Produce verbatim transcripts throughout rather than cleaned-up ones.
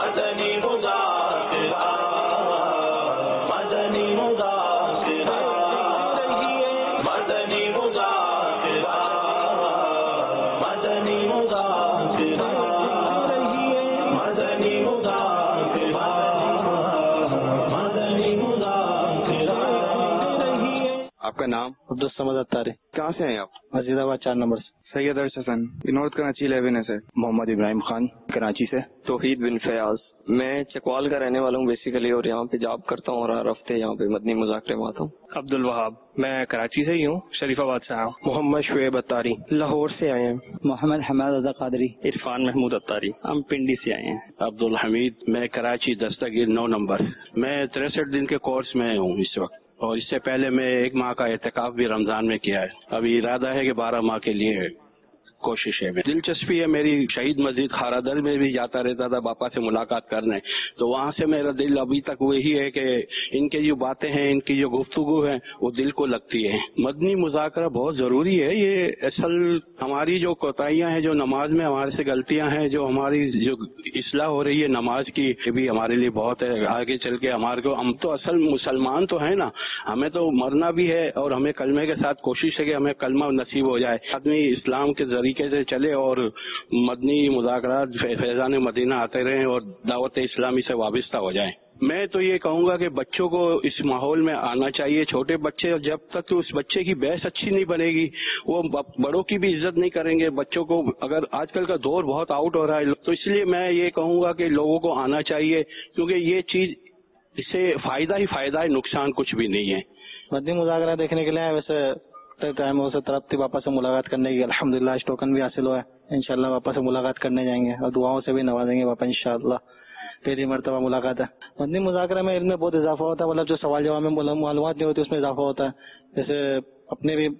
مدنی مذاکرہ مدنی مذاکرہ مدنی مذاکرہ مدنی مذاکرہ مدنی مذاکرہ مدنی مذاکرہ. آپ کا نام؟ عبدالصمد اتاری. کہاں سے ہیں آپ؟ مسجد آباد چار نمبر سے. سید ارش حسن نارتھ کراچی الیون ہے سر. محمد ابراہیم خان کراچی سے. توحید بن فیاض. میں چکوال کا رہنے والا ہوں بیسیکلی، اور یہاں پہ جاب کرتا ہوں اور ہر ہفتے یہاں پہ مدنی مذاکرے میں آتا ہوں. عبد الوہاب. میں کراچی سے ہی ہوں، شریف آباد سے آیا ہوں. محمد شعیب اتاری لاہور سے آئے ہیں. محمد حماد رضا قادری. عرفان محمود اتاری. ہم پنڈی سے آئے ہیں. عبد الحمید. میں کراچی دستگیر نو نمبر. میں تریسٹھ دن کے کورس میں ہوں اس وقت، اور اس سے پہلے میں ایک ماہ کا اعتکاف بھی رمضان میں کیا ہے. ابھی ارادہ ہے کہ بارہ ماہ کے لیے کوشش ہے. دلچسپی ہے میری شہید مسجد خارادر میں بھی جاتا رہتا تھا باپا سے ملاقات کرنے، تو وہاں سے میرا دل ابھی تک وہی ہے کہ ان کی جو باتیں ہیں، ان کی جو گفتگو ہے وہ دل کو لگتی ہے. مدنی مذاکرہ بہت ضروری ہے. یہ اصل ہماری جو کوتاہیاں ہیں، جو نماز میں ہمارے سے غلطیاں ہیں، جو ہماری جو اصلاح ہو رہی ہے نماز کی، یہ بھی ہمارے لیے بہت ہے. آگے چل کے ہمارے کو، ہم تو اصل مسلمان تو ہیں نا، ہمیں تو مرنا بھی ہے، اور ہمیں کلمے کے ساتھ کوشش ہے کہ ہمیں کلمہ نصیب ہو جائے. آدمی اسلام کے ذریعے سے چلے اور مدنی مذاکرات فیضان مدینہ آتے رہیں اور دعوت اسلامی سے وابستہ ہو جائیں. میں تو یہ کہوں گا کہ بچوں کو اس ماحول میں آنا چاہیے. چھوٹے بچے جب تک اس بچے کی بحث اچھی نہیں بنے گی، وہ بڑوں کی بھی عزت نہیں کریں گے. بچوں کو اگر آج کل کا دور بہت آؤٹ ہو رہا ہے، تو اس لیے میں یہ کہوں گا کہ لوگوں کو آنا چاہیے، کیونکہ یہ چیز اس سے فائدہ ہی فائدہ ہے، نقصان کچھ بھی نہیں ہے. مدنی مذاکرہ دیکھنے کے لیے ویسے ٹائم اسے طرف تھی واپس سے ملاقات کرنے کی. الحمدللہ اس ٹوکن بھی حاصل ہوا ہے. انشاءاللہ واپس سے ملاقات کرنے جائیں گے اور دعاؤں سے بھی نوازیں گے واپس انشاءاللہ. پہلی مرتبہ ملاقات ہے. مدنی مذاکرہ میں علم میں بہت اضافہ ہوتا ہے، مطلب جو سوال جواب میں معلومات نہیں ہوتی اس میں اضافہ ہوتا ہے. جیسے اپنے بھی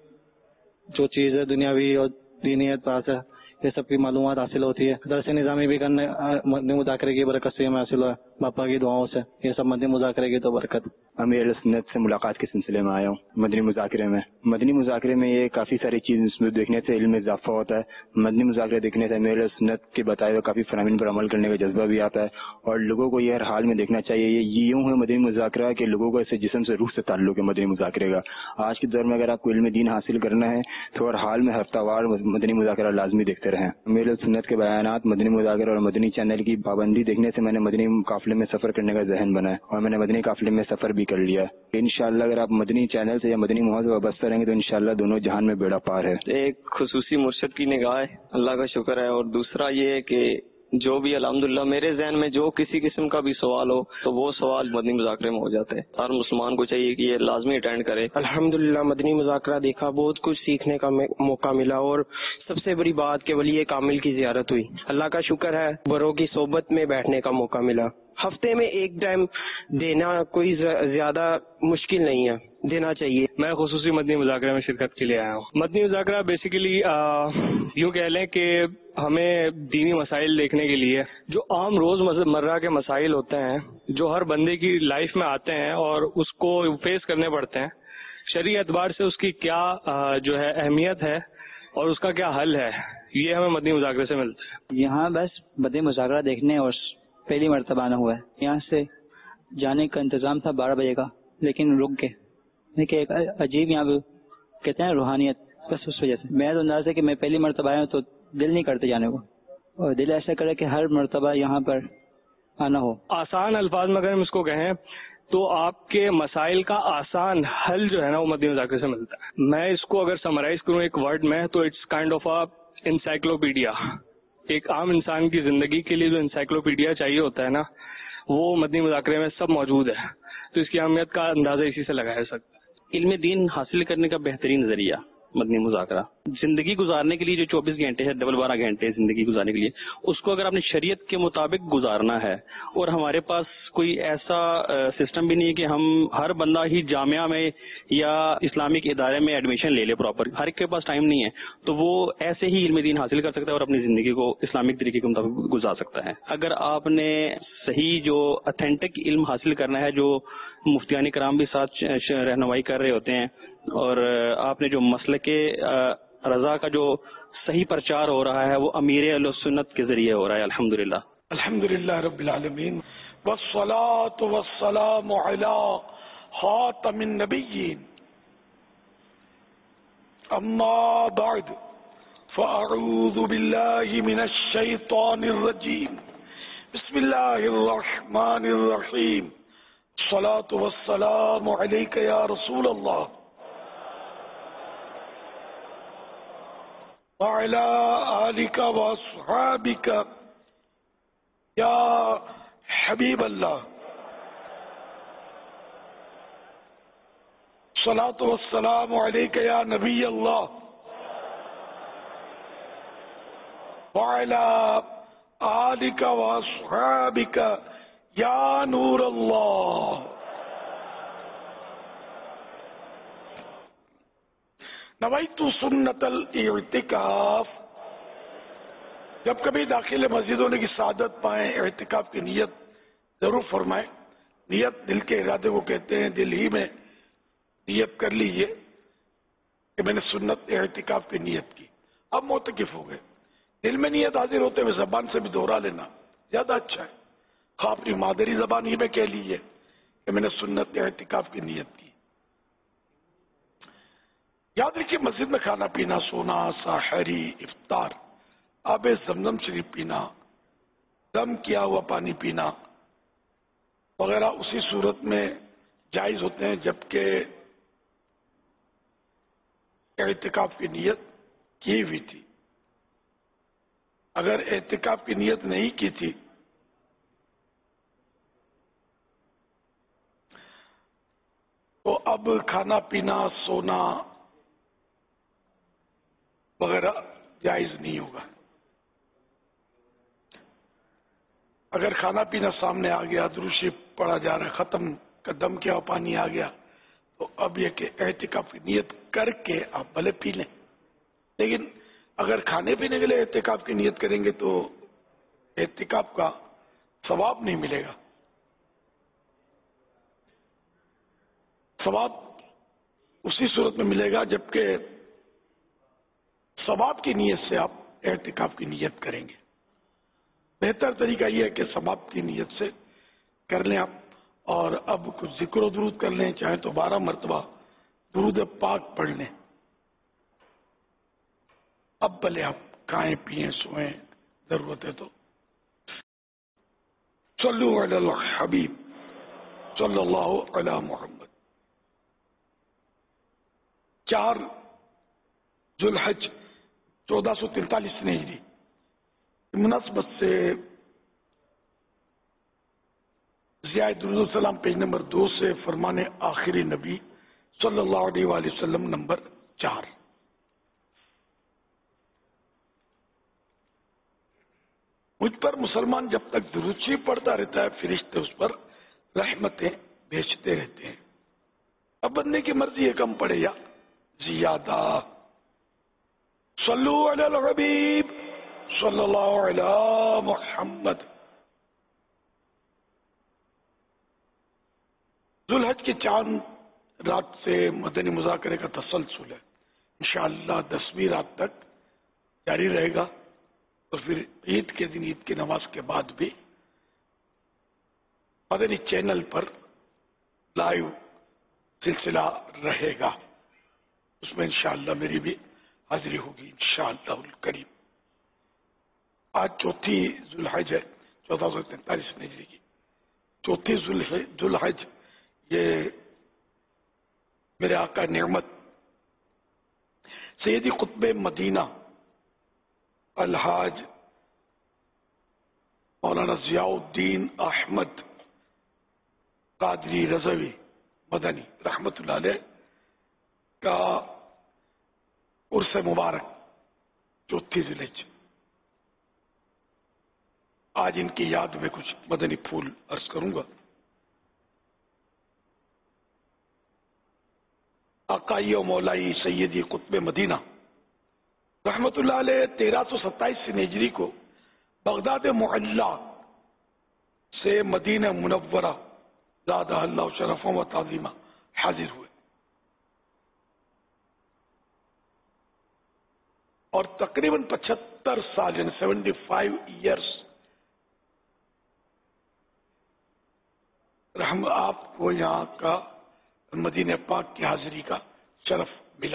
جو چیز ہے دنیاوی اور دینی اعتبار سے یہ سب کی معلومات حاصل ہوتی ہے. درس نظامی بھی کرنے مدنی مذاکرے کی برکت سے ہمیں حاصل ہوا ہے، باپا کی دعاؤں سے. یہ سب مدنی مذاکرے کی تو برکت. امیر سنت سے ملاقات کے سلسلے میں آیا ہوں مدنی مذاکرے میں. مدنی مذاکرے میں یہ کافی ساری چیز دیکھنے سے علم میں اضافہ ہوتا ہے. مدنی مذاکرے دیکھنے سے امیر سنت کے بتائے ہوئے کافی فرامین پر عمل کرنے کا جذبہ بھی آتا ہے، اور لوگوں کو یہ ہر حال میں دیکھنا چاہیے. یہ یوں ہے مدنی مذاکرہ کہ لوگوں کو اسے جسم سے روح سے تعلق ہے مدنی مذاکرے کا. آج کے دور میں اگر آپ کو علم دین حاصل کرنا ہے تو ہر حال میں ہفتہ وار مدنی مذاکرہ لازمی دیکھتے رہیں. امیر سنت کے بیانات، مدنی مذاکرہ اور مدنی چینل کی پابندی دیکھنے سے میں نے مدنی قافلے میں سفر کرنے کا ذہن بنا ہے، اور میں نے مدنی قافلے میں سفر بھی کر لیا ہے. انشاءاللہ اگر آپ مدنی چینل سے یا مدنی ماحول سے وابستہ رہیں گے تو انشاءاللہ دونوں جہان میں بیڑا پار ہے. ایک خصوصی مرشد کی نگاہ ہے، اللہ کا شکر ہے. اور دوسرا یہ ہے کہ جو بھی الحمدللہ میرے ذہن میں جو کسی قسم کا بھی سوال ہو تو وہ سوال مدنی مذاکرے میں ہو جاتے ہیں. ہر مسلمان کو چاہیے کہ یہ لازمی اٹینڈ کرے. الحمدللہ مدنی مذاکرہ دیکھا، بہت کچھ سیکھنے کا موقع ملا، اور سب سے بڑی بات کہ ولی کامل کی زیارت ہوئی. اللہ کا شکر ہے بڑوں کی صحبت میں بیٹھنے کا موقع ملا. ہفتے میں ایک ٹائم دینا کوئی زیادہ مشکل نہیں ہے، دینا چاہیے. میں خصوصی مدنی مذاکرے میں شرکت کے لیے آیا ہوں. مدنی مذاکرہ بیسیکلی یوں کہہ لیں کہ ہمیں دینی مسائل دیکھنے کے لیے جو عام روز مرہ کے مسائل ہوتے ہیں، جو ہر بندے کی لائف میں آتے ہیں اور اس کو فیس کرنے پڑتے ہیں، شرعی اعتبار سے اس کی کیا جو ہے اہمیت ہے اور اس کا کیا حل ہے، یہ ہمیں مدنی مذاکرے سے ملتا ہے. یہاں بس مدنی مذاکرہ دیکھنے اور پہلی مرتبہ آنا ہوا ہے. یہاں سے جانے کا انتظام تھا بارہ بجے کا، لیکن رک گئے. دیکھیں ایک عجیب یہاں پہ کہتے ہیں روحانیت، بس اس وجہ سے میں تو انداز ہے کہ میں پہلی مرتبہ آیا ہوں تو دل نہیں کرتے جانے کو، اور دل ایسا کرے کہ ہر مرتبہ یہاں پر آنا ہو. آسان الفاظ میں اگر ہم اس کو کہیں تو آپ کے مسائل کا آسان حل جو ہے نا وہ مدنی مذاکرے سے ملتا ہے. میں اس کو اگر سمرائز کروں ایک ورڈ میں تو it's kind of a encyclopedia. ایک عام انسان کی زندگی کے لیے جو انسائکلوپیڈیا چاہیے ہوتا ہے نا، وہ مدنی مذاکرے میں سب موجود ہے. تو اس کی اہمیت کا اندازہ اسی سے لگایا سکتا ہے. علم دین حاصل کرنے کا بہترین ذریعہ مدنی مذاکرہ. زندگی گزارنے کے لیے جو چوبیس گھنٹے ہے، ڈبل بارہ گھنٹے زندگی گزارنے کے لیے، اس کو اگر آپ نے شریعت کے مطابق گزارنا ہے، اور ہمارے پاس کوئی ایسا سسٹم بھی نہیں ہے کہ ہم ہر بندہ ہی جامعہ میں یا اسلامک ادارے میں ایڈمیشن لے لے پراپر، ہر ایک کے پاس ٹائم نہیں ہے، تو وہ ایسے ہی علم دین حاصل کر سکتا ہے اور اپنی زندگی کو اسلامک طریقے کے مطابق گزار سکتا ہے. اگر آپ نے صحیح جو اتھینٹک علم حاصل کرنا ہے، جو مفتیان کرام بھی ساتھ رہنمائی کر رہے ہوتے ہیں، اور آپ نے جو مسلک رضا کا جو صحیح پرچار ہو رہا ہے وہ امیر اہل سنت کے ذریعے ہو رہا ہے الحمدللہ. الحمد للہ رب العالمین والصلاة والسلام علی خاتم النبیین اما بعد فاعوذ باللہ من الشیطان الرجیم بسم اللہ الرحمن الرحیم الصلاة والسلام علیک یا رسول اللہ وعلی آلک واصحابک یا حبیب اللہ الصلاة والسلام علیک یا نبی اللہ وعلی آلک واصحابک یا نور اللہ. نویت سنت الاعتکاف. جب کبھی داخل مسجد ہونے کی سعادت پائیں اعتکاف کی نیت ضرور فرمائیں. نیت دل کے ارادے کو کہتے ہیں. دل ہی میں نیت کر لیجئے کہ میں نے سنت اعتکاف کی نیت کی. اب معتکف ہو گئے. دل میں نیت حاضر ہوتے ہوئے زبان سے بھی دوہرا لینا زیادہ اچھا ہے. خواہ اپنی مادری زبان ہی میں کہہ لیجئے کہ میں نے سنت اعتکاف کی نیت کی. یاد رکھیے مسجد میں کھانا پینا، سونا، ساحری، افطار، آب زمزم شریف پینا، دم کیا ہوا پانی پینا وغیرہ اسی صورت میں جائز ہوتے ہیں جبکہ اعتکاف کی نیت کی ہوئی تھی. اگر اعتکاف کی نیت نہیں کی تھی تو اب کھانا پینا، سونا وغیرہ جائز نہیں ہوگا. اگر کھانا پینا سامنے آ گیا، درود شریف پڑھا جا رہا ہے، ختم قدم کیا پانی آ گیا، تو اب یہ کہ اعتکاف کی نیت کر کے آپ بھلے پی لیں. لیکن اگر کھانے پینے کے لیے اعتکاف کی نیت کریں گے تو اعتکاف کا ثواب نہیں ملے گا. ثواب اسی صورت میں ملے گا جبکہ ثواب کی نیت سے آپ اعتکاف کی نیت کریں گے. بہتر طریقہ یہ ہے کہ ثواب کی نیت سے کر لیں آپ. اور اب کچھ ذکر و درود کر لیں، چاہے تو بارہ مرتبہ درود پاک پڑھ لیں. اب بھلے آپ کھائیں پیئیں سوئیں، ضرورت ہے تو. صلو علی الحبیب صلی اللہ علی محمد. چار ذوالحج چودہ سو تینتالیس نے ہجری مناسبت سے ضیاء درود السلام پیج نمبر دو سے فرمان آخری نبی صلی اللہ علیہ وآلہ وسلم نمبر چار. مجھ پر مسلمان جب تک درود شریف پڑھتا رہتا ہے فرشتے اس پر رحمتیں بھیجتے رہتے ہیں. اب بندے کی مرضی ہے کم پڑھے یا زیادہ. صلو علی الحبیب صلی اللہ علی محمد. ذوالحج کی چاند رات سے مدنی مذاکرے کا تسلسل ہے. انشاءاللہ دسویں رات تک جاری رہے گا اور پھر عید کے دن عید کی نماز کے بعد بھی مدنی چینل پر لائیو سلسلہ رہے گا. اس میں انشاءاللہ میری بھی حاضری ہوگی انشاءاللہ الکریم. آج چوتھی ذوالحج ہے چودہ سو تینتالیس ہجری کی چوتھی ذوالحج. یہ میرے آقا نعمت سیدی قطب مدینہ الحاج مولانا ضیاء الدین احمد قادری رضوی مدنی رحمت اللہ علیہ کا عرس مبارک چوتھی ذوالحج. آج ان کی یاد میں کچھ مدنی پھول عرض کروں گا. آقائی و مولائی سیدی قطب مدینہ رحمت اللہ علیہ تیرہ سو ستائیس ہجری کو بغداد معلا سے مدینہ منورہ زادہ اللہ شرفوں و تعظیمہ حاضر ہوئے اور تقریباً پچہتر سال یعنی سیونٹی فائیو ایئرس رحم آپ کو یہاں کا مدینہ پاک کی حاضری کا شرف ملا.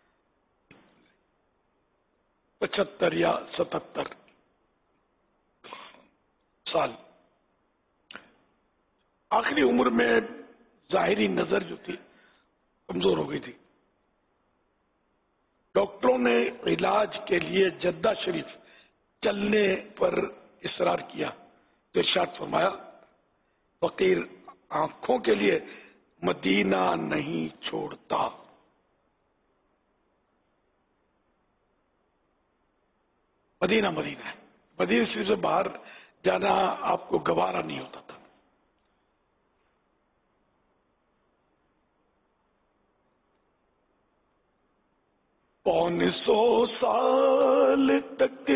پچہتر یا ستہتر سال آخری عمر میں ظاہری نظر جو تھی کمزور ہو گئی تھی. ڈاکٹروں نے علاج کے لیے جدہ شریف چلنے پر اصرار کیا تو ارشاد فرمایا فقیر آنکھوں کے لیے مدینہ نہیں چھوڑتا. مدینہ مدینہ ہے. مدینہ شریف سے باہر جانا آپ کو گوارا نہیں ہوتا تھا. پون سو سال تک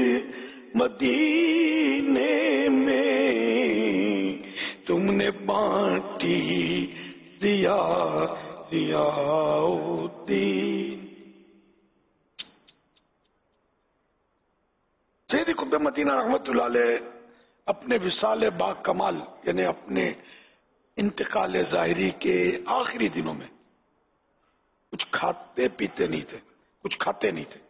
مدینے میں تم نے بانٹی دیا دیا سیدی قطب مدینہ رحمت اللہ علیہ اپنے وصال با کمال یعنی اپنے انتقال ظاہری کے آخری دنوں میں کچھ کھاتے پیتے نہیں تھے, کچھ کھاتے نہیں تھے,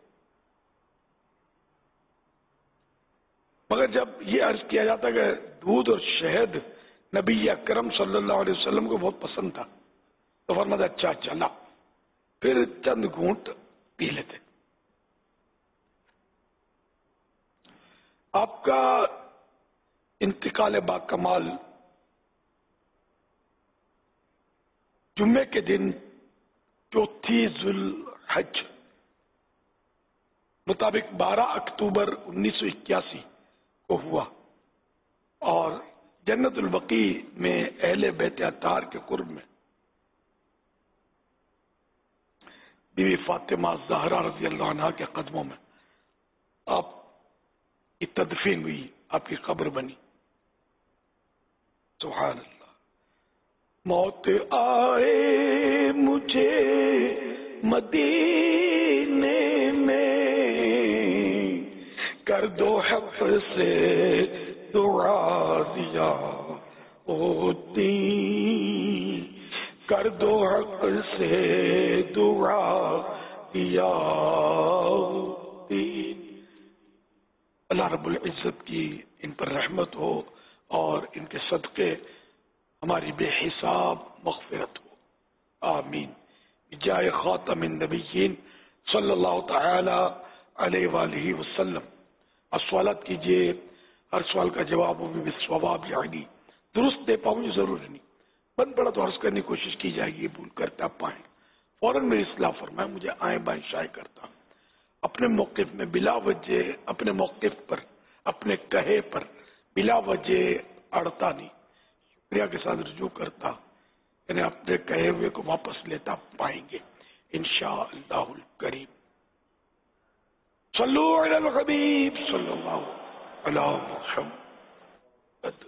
مگر جب یہ عرض کیا جاتا کہ دودھ اور شہد نبی اکرم صلی اللہ علیہ وسلم کو بہت پسند تھا تو فرمایا اچھا چلا, پھر چند گھونٹ پی لیتے. آپ کا انتقال با کمال جمعے کے دن چوتھی ذوالحج مطابق بارہ اکتوبر انیس سو اکیاسی کو ہوا اور جنت البقیع میں اہل بیت اطہار کے قرب میں بیوی فاطمہ زہرا رضی اللہ عنہا کے قدموں میں آپ کی تدفین ہوئی, آپ کی قبر بنی. سبحان اللہ. موت آئے مجھے مدینے میں کر دو حق سے دعا دیا ہوتی, کر دو حق سے دعا دیا ہوتی. اللہ رب العزت کی ان پر رحمت ہو اور ان کے صدقے ہماری بے حساب مغفرت ہو. آمین. بجائے خاتم النبیین صلی اللہ تعالی علیہ وآلہ وسلم. اب سوالات کیجئے, ہر سوال کا جواب ہو بھی ثواب یعنی درست دے پاؤں یہ ضروری نہیں, بند پڑا تو عرض کرنے کی کوشش کی جائے گی, بھول کرتے آپ پائیں فوراً میری اصلاح فرمائیں, مجھے آئیں بائیں شائع کرتا اپنے موقف میں بلا وجہ, اپنے موقف پر اپنے کہے پر بلا وجہ اڑتا نہیں, شکریہ کے ساتھ رجوع کرتا, یعنی اپنے کہے ہوئے کو واپس لیتا پائیں گے انشاءاللہ الکریم. صلو علی الحبیب صلی اللہ علیہ محمد.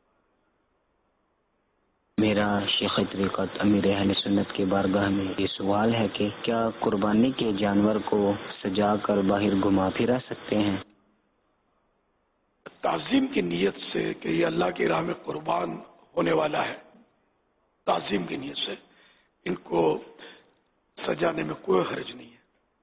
میرا شیخ طریقت امیر اہل سنت کی بارگاہ میں یہ سوال ہے کہ کیا قربانی کے جانور کو سجا کر باہر گھما پھرا سکتے ہیں؟ تعظیم کی نیت سے کہ یہ اللہ کی راہ میں قربان ہونے والا ہے, تعظیم کی نیت سے ان کو سجانے میں کوئی حرج نہیں ہے.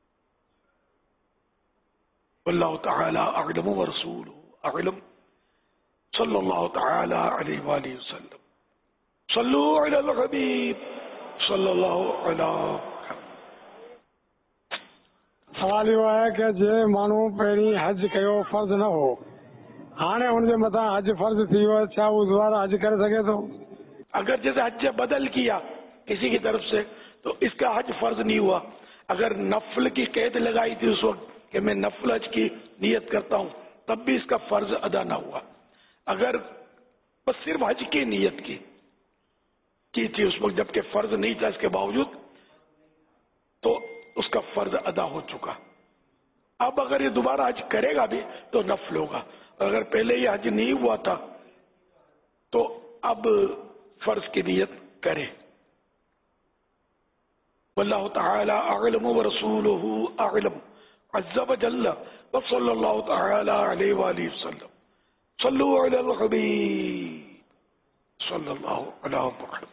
واللہ تعالی اعلم ورسولہ اعلم. صلی اللہ تعالی علیہ وآلہ وسلم. صلو علی الحبیب صلی اللہ علیہ وسلم. سوال یہ ہے کہ جے مانو پہری حج کیو فرض نہ ہو, ہانے ان کے متا حج فرض تھی ہو, چھا وہ دوبارہ حج کر سکے تو؟ اگر جیسے حج بدل کیا کسی کی طرف سے تو اس کا حج فرض نہیں ہوا. اگر نفل کی قید لگائی تھی اس وقت کہ میں نفل حج کی نیت کرتا ہوں تب بھی اس کا فرض ادا نہ ہوا. اگر بس صرف حج کی نیت کی کی تھی اس وقت جبکہ فرض نہیں تھا اس کے باوجود تو اس کا فرض ادا ہو چکا. اب اگر یہ دوبارہ حج کرے گا بھی تو نفل ہوگا, اگر پہلے یہ حج نہیں ہوا تھا تو اب فرض کی نیت کرے. واللہ تعالی اعلم ورسولہ اعلم عز وجل وصلی اللہ تعالی علیہ وآلہ وسلم. صلو علی الحبیب صلی اللہ علیہ وسلم.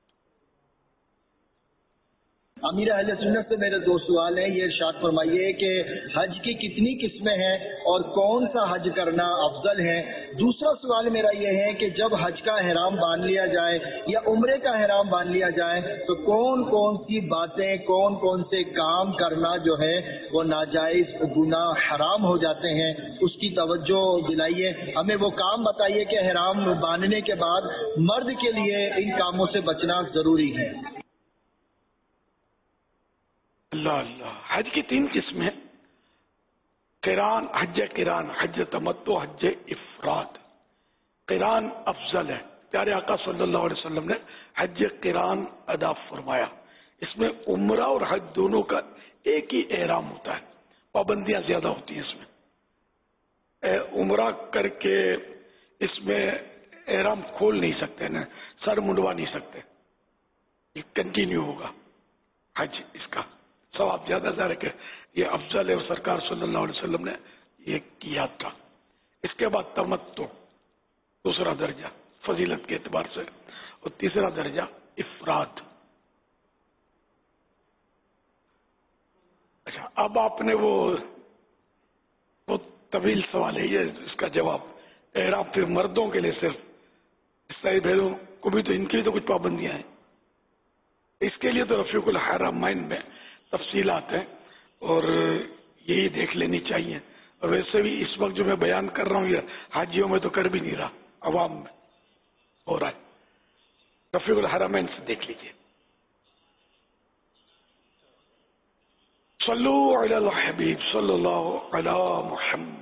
امیر اہل سنت سے میرے دو سوال ہیں. یہ ارشاد فرمائیے کہ حج کی کتنی قسمیں ہیں اور کون سا حج کرنا افضل ہے. دوسرا سوال میرا یہ ہے کہ جب حج کا احرام باندھ لیا جائے یا عمرے کا احرام باندھ لیا جائے تو کون کون سی باتیں، کون کون سے کام کرنا جو ہے وہ ناجائز، گناہ، حرام ہو جاتے ہیں، اس کی توجہ دلائیے. ہمیں وہ کام بتائیے کہ احرام باندھنے کے بعد مرد کے لیے ان کاموں سے بچنا ضروری ہے. اللہ اللہ. حج کی تین قسمیں: قران، حج قران، حج تمتع، حج افراد. قران افضل ہے. پیارے آقا صلی اللہ علیہ وسلم نے حج قران ادا فرمایا. اس میں عمرہ اور حج دونوں کا ایک ہی احرام ہوتا ہے. پابندیاں زیادہ ہوتی ہیں اس میں. عمرہ کر کے اس میں احرام کھول نہیں سکتے، نا سر منڈوا نہیں سکتے. یہ کنٹینیو ہوگا. حج اس کا ثواب زیادہ ظاہر ہے کہ یہ افضل ہے اور سرکار صلی اللہ علیہ وسلم نے یہ کیا تھا. اس کے بعد تمتع، دوسرا درجہ فضیلت کے اعتبار سے، اور تیسرا درجہ افراد. اچھا، اب آپ نے وہ وہ طویل سوال ہے، یہ اس کا جواب. احرام پھر مردوں کے لیے صرف، عیسائی بھیدوں کو بھی تو ان کی تو کچھ پابندیاں ہیں. اس کے لیے تو رفیق الحرمین میں تفصیلات ہیں اور یہی دیکھ لینی چاہیے. اور ویسے بھی اس وقت جو میں بیان کر رہا ہوں یہ حاجیوں میں تو کر بھی نہیں رہا، عوام میں ہو رہا ہے. رفیق الحرمین سے دیکھ لیجیے. صلو علی الحبیب صلی اللہ علی محمد.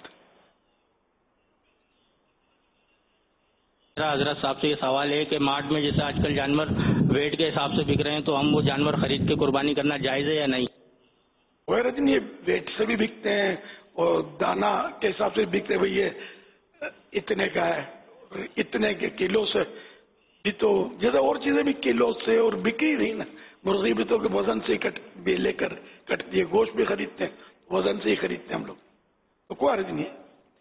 حضرت صاحب سے یہ سوال ہے کہ مارٹ میں جیسے آج کل جانور ویٹ کے حساب سے بک رہے ہیں تو ہم وہ جانور خرید کے قربانی کرنا جائز ہے یا نہیں؟ وہ رجن یہ ویٹ سے بھی بکتے ہیں اور دانا کے حساب سے بکتے ہیں. بھائی یہ اتنے کا ہے، اتنے کے کلو سے بھی، تو جیسے اور چیزیں بھی کلو سے اور بکی رہی نا. مرغی بھی تو وزن سے ہی کٹ بھی لے کر کٹتی ہے. گوشت بھی خریدتے ہیں وزن سے ہی خریدتے ہیں ہم لوگ، تو کوئی حرج نہیں ہے.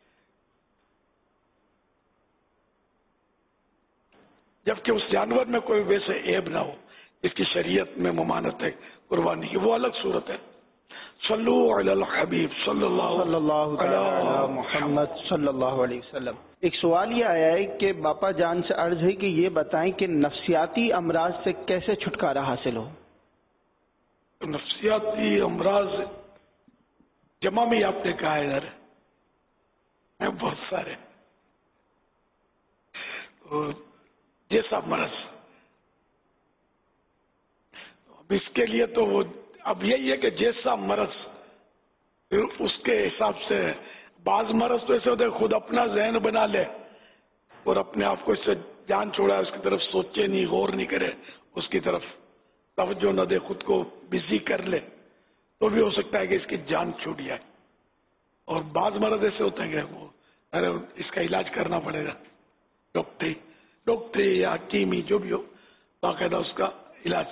جبکہ اس جانور میں کوئی ویسے عیب نہ ہو، اس کی شریعت میں ممانعت ہے قربانی کی، وہ الگ صورت ہے. صلو علی الحبیب صلی اللہ علیہ محمد صلی اللہ علیہ وسلم. ایک سوال یہ آیا ہے کہ باپا جان سے عرض ہے کہ یہ بتائیں کہ نفسیاتی امراض سے کیسے چھٹکارا حاصل ہو؟ نفسیاتی امراض جمع میں آپ نے کہا ہے ادھر بہت سارے. جیسا مرض، اب اس کے لیے تو وہ اب یہی ہے کہ جیسا مرض اس کے حساب سے. بعض مرض تو ایسے ہوتے ہیں خود اپنا ذہن بنا لے اور اپنے آپ کو اس سے جان چھوڑا، اس کی طرف سوچے نہیں، غور نہیں کرے، اس کی طرف توجہ نہ دے، خود کو بزی کر لے، تو بھی ہو سکتا ہے کہ اس کی جان چھوٹ جائے. اور بعض مرض ایسے ہوتے ہیں کہ وہ ارے اس کا علاج کرنا پڑے گا، ڈاکٹری ڈاکٹری یا حکیمی جو بھی ہو، باقاعدہ اس کا علاج.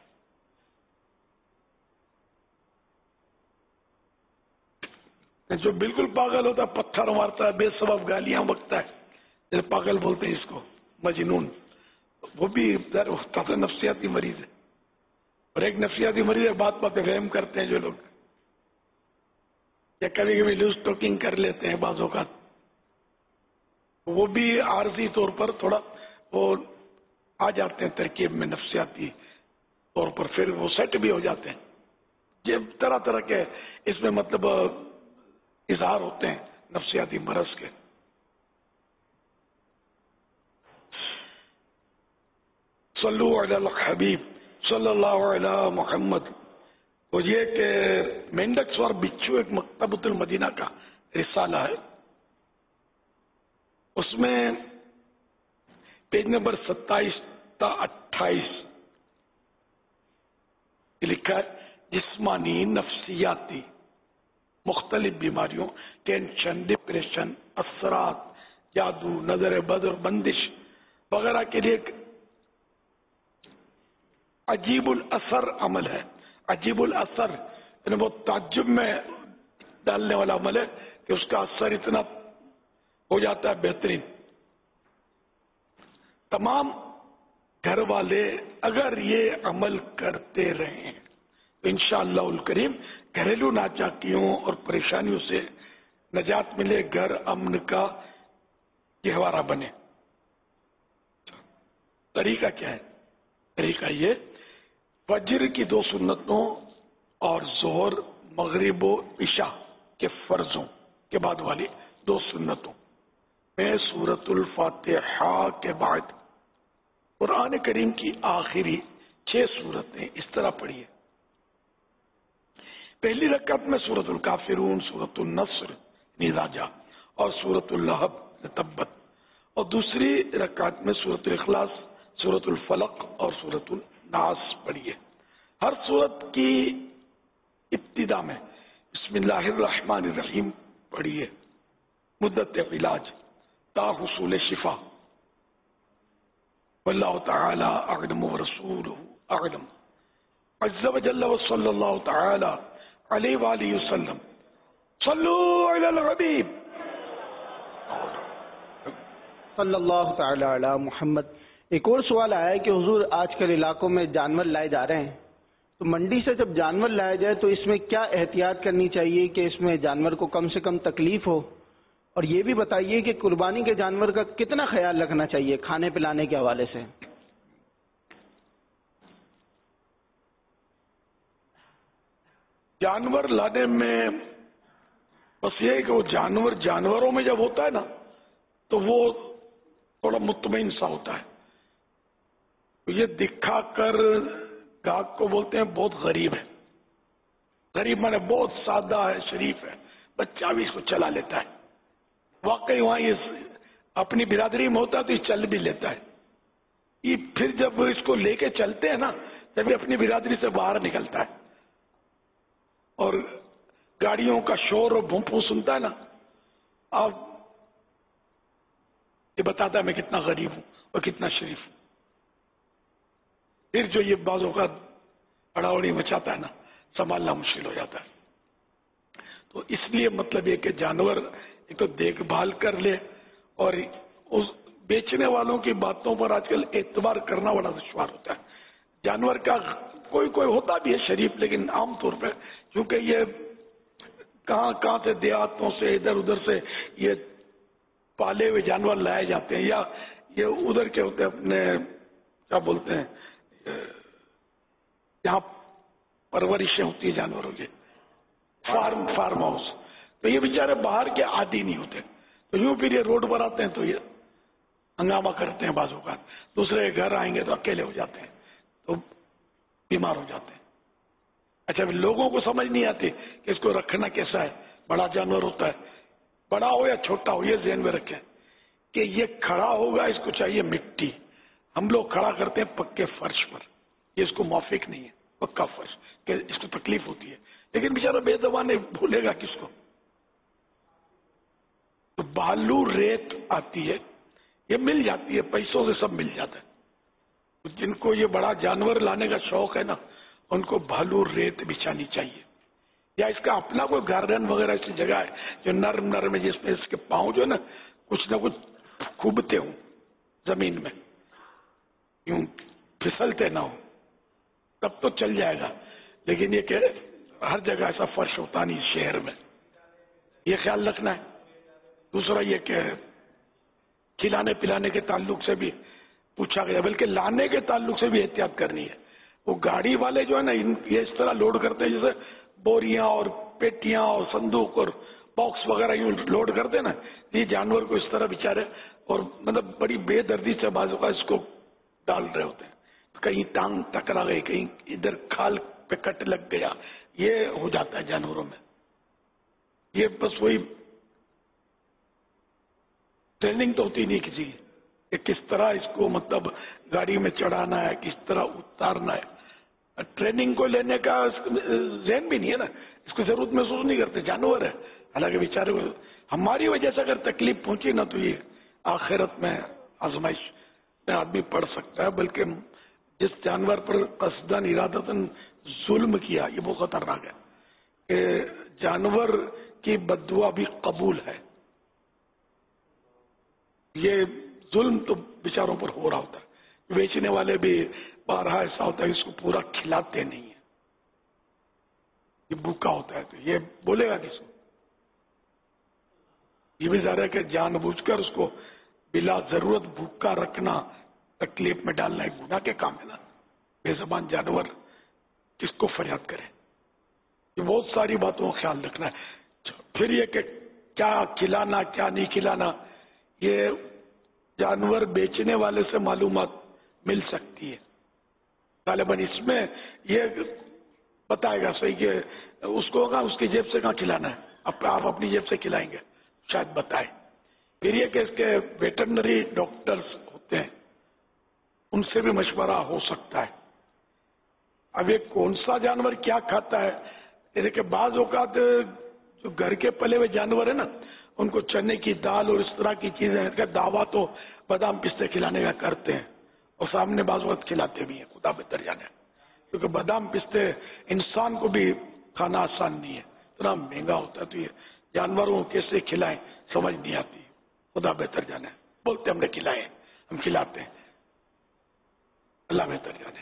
جو بالکل پاگل ہوتا ہے پتھر مارتا ہے، بے سبب گالیاں بکتا ہے، پاگل بولتے ہیں اس کو، مجنون، وہ بھی نفسیاتی مریض ہے. اور ایک نفسیاتی مریض ہے بات بات وہم کرتے ہیں جو لوگ، یا کبھی کبھی لوز ٹاکنگ کر لیتے ہیں بعض اوقات، وہ بھی عارضی طور پر تھوڑا وہ آ جاتے ہیں ترکیب میں نفسیاتی طور پر، پھر وہ سیٹ بھی ہو جاتے ہیں. یہ طرح طرح کے اس میں مطلب اظہار ہوتے ہیں نفسیاتی مرض کے. صلو علی الحبیب صلی اللہ علی محمد. تو یہ کہ مینڈک سوار بچھو ایک مکتبۃ المدینہ کا رسالہ ہے، اس میں پیج نمبر ستائیس تا اٹھائیس لکھا ہے جسمانی، نفسیاتی مختلف بیماریوں، ٹینشن، ڈپریشن، اثرات، جادو، نظر بد اور بندش وغیرہ کے لیے ایک عجیب الاثر عمل ہے. عجیب الاثر یعنی وہ تعجب میں ڈالنے والا عمل ہے کہ اس کا اثر اتنا ہو جاتا ہے بہترین. تمام گھر والے اگر یہ عمل کرتے رہیں تو انشاءاللہ الکریم گھریلو ناچاکیوں اور پریشانیوں سے نجات ملے، گھر امن کا گہوارہ بنے۔ طریقہ کیا ہے؟ طریقہ یہ فجر کی دو سنتوں اور ظہر مغرب و عشاء کے فرضوں کے بعد والی دو سنتوں میں سورۃ الفاتحہ کے بعد قرآن کریم کی آخری چھ سورتیں اس طرح پڑھیے۔ پہلی رکعت میں سورۃ الکافرون، سورۃ النصر نیراجا اور سورۃ اللہب تبت، اور دوسری رکعت میں سورۃ الاخلاص، سورۃ الفلق اور سورۃ الناس پڑھیے۔ ہر سورت کی ابتدا میں بسم اللہ الرحمن الرحیم پڑھیے۔ مدت علاج تا حصول شفا، واللہ تعالی اعلم ورسولہ اعلم، عز وجل وصلی اللہ تعالی علیہ وآلہ وسلم، صلو علی الحبیب صلی اللہ تعالی علی محمد۔ ایک اور سوال آیا ہے کہ حضور آج کل علاقوں میں جانور لائے جا رہے ہیں، تو منڈی سے جب جانور لایا جائے تو اس میں کیا احتیاط کرنی چاہیے کہ اس میں جانور کو کم سے کم تکلیف ہو؟ اور یہ بھی بتائیے کہ قربانی کے جانور کا کتنا خیال رکھنا چاہیے کھانے پلانے کے حوالے سے؟ جانور لانے میں بس یہ ہے کہ وہ جانور جانوروں میں جب ہوتا ہے نا تو وہ تھوڑا مطمئن سا ہوتا ہے۔ یہ دکھا کر گاہک کو بولتے ہیں بہت غریب ہے، غریب مانے بہت سادہ ہے، شریف ہے، بچہ بھی اس کو چلا لیتا ہے۔ واقعی وہاں یہ اپنی برادری میں ہوتا ہے تو یہ چل بھی لیتا ہے۔ یہ پھر جب اس کو لے کے چلتے ہیں نا جب یہ اپنی برادری سے باہر نکلتا ہے اور گاڑیوں کا شور اور بھونپو سنتا ہے نا، اب یہ بتاتا ہے میں کتنا غریب ہوں اور کتنا شریف ہوں۔ پھر جو یہ بعضوں کا اڑاوڑی مچاتا ہے نا، سنبھالنا مشکل ہو جاتا ہے۔ تو اس لیے مطلب یہ کہ جانور ایک تو دیکھ بھال کر لے، اور اس بیچنے والوں کی باتوں پر آج کل اعتبار کرنا بڑا دشوار ہوتا ہے۔ جانور کا کوئی کوئی ہوتا بھی ہے شریف، لیکن عام طور پہ چونکہ یہ کہاں کہاں سے دیہاتوں سے ادھر ادھر سے یہ پالے ہوئے جانور لائے جاتے ہیں، یا یہ ادھر کے ہوتے ہیں اپنے کیا بولتے ہیں جہاں پرورشیں ہوتی ہیں جانوروں کی، فارم فارم ہاؤس، تو یہ بیچارے باہر کے عادی نہیں ہوتے، تو یوں پھر یہ روڈ پر آتے ہیں تو یہ ہنگامہ کرتے ہیں، بعض اوقات دوسرے گھر آئیں گے تو اکیلے ہو جاتے ہیں، تو بیمار ہو جاتے ہیں۔ اچھا لوگوں کو سمجھ نہیں آتی کہ اس کو رکھنا کیسا ہے، بڑا جانور ہوتا ہے، بڑا ہو یا چھوٹا ہو، یہ ذہن میں رکھیں کہ یہ کھڑا ہوگا، اس کو چاہیے مٹی، ہم لوگ کھڑا کرتے ہیں پکے فرش پر، یہ اس کو موافق نہیں ہے پکا فرش، کہ اس کو تکلیف ہوتی ہے، لیکن بیچارہ بے زبان ہے، بھولے گا کس کو؟ تو بالو ریت آتی ہے، یہ مل جاتی ہے، پیسوں سے سب مل جاتا ہے۔ جن کو یہ بڑا جانور لانے کا شوق ہے نا، ان کو بھالو ریت بچھانی چاہیے، یا اس کا اپنا کوئی گارڈن وغیرہ ایسی جگہ ہے جو نرم نرم ہے، جس میں اس کے پاؤں جو ہے نا کچھ نہ کچھ کھوبتے ہوں زمین میں، یوں پھسلتے نہ ہوں، تب تو چل جائے گا۔ لیکن یہ کہ ہر جگہ ایسا فرش ہوتا نہیں شہر میں، یہ خیال رکھنا ہے۔ دوسرا یہ کہ کھلانے پلانے کے تعلق سے بھی پوچھا گیا، بلکہ لانے کے تعلق سے بھی احتیاط کرنی ہے۔ وہ گاڑی والے جو ہے نا یہ اس طرح لوڈ کرتے ہیں جیسے بوریاں اور پیٹیاں اور صندوق اور باکس وغیرہ یوں لوڈ کرتے ہیں نا، یہ جانور کو اس طرح بیچارے، اور مطلب بڑی بے دردی سے بعض اوقات اس کو ڈال رہے ہوتے ہیں، کہیں ٹانگ ٹکرا گئی، کہیں ادھر کھال پہ کٹ لگ گیا، یہ ہو جاتا ہے جانوروں میں۔ یہ بس وہی ٹریننگ تو ہوتی نہیں کسی کی کہ کس طرح اس کو مطلب گاڑی میں چڑھانا ہے، کس طرح اتارنا ہے، ٹریننگ کو لینے کا ذہن بھی نہیں ہے نا، اس کو ضرورت محسوس نہیں کرتے، جانور ہے۔ حالانکہ بیچارے کو ہماری وجہ سے اگر تکلیف پہنچی نا تو یہ آخرت میں آزمائش میں آدمی پڑ سکتا ہے، بلکہ جس جانور پر قصدن ارادتاً ظلم کیا یہ بہت خطرناک ہے، کہ جانور کی بد دعا بھی قبول ہے۔ یہ ظلم تو بیچاروں پر ہو رہا ہوتا ہے. بیچنے والے بھی بارہا ایسا ہوتا ہے اس کو پورا کھلاتے نہیں ہیں, یہ بھوکا ہوتا ہے تو یہ بولے گا کس کو؟ یہ بھی ظاہر ہے کہ جان بوجھ کر اس کو بلا ضرورت بھوکا رکھنا, تکلیف میں ڈالنا ایک گناہ کے کام ہے نا. بے زبان جانور کس کو فریاد کرے؟ یہ بہت ساری باتوں کا خیال رکھنا ہے. پھر یہ کہ کیا کھلانا کیا نہیں کھلانا, یہ جانور بیچنے والے سے معلومات مل سکتی ہے. غالباً اس میں یہ بتائے گا صحیح کہ اس کو ہوگا اس کی جیب سے کہاں کھلانا ہے, اب آپ اپنی جیب سے کھلائیں گے شاید بتائے. پھر یہ کہ اس کے ویٹرنری ڈاکٹرز ہوتے ہیں ان سے بھی مشورہ ہو سکتا ہے. اب یہ کون سا جانور کیا کھاتا ہے, جیسے کہ بعض اوقات جو گھر کے پلے ہوئے جانور ہیں نا ان کو چنے کی دال اور اس طرح کی چیزیں دعوا تو بادام پستے کھلانے کا کرتے ہیں اور سامنے بعض وقت کھلاتے بھی ہیں, خدا بہتر جانے, کیونکہ بادام پستے انسان کو بھی کھانا آسان نہیں ہے, اتنا مہنگا ہوتا ہے, تو یہ جانوروں کو کیسے کھلائیں سمجھ نہیں آتی, خدا بہتر جانے. بولتے ہم نے کھلائے, ہم کھلاتے ہیں, اللہ بہتر جانے.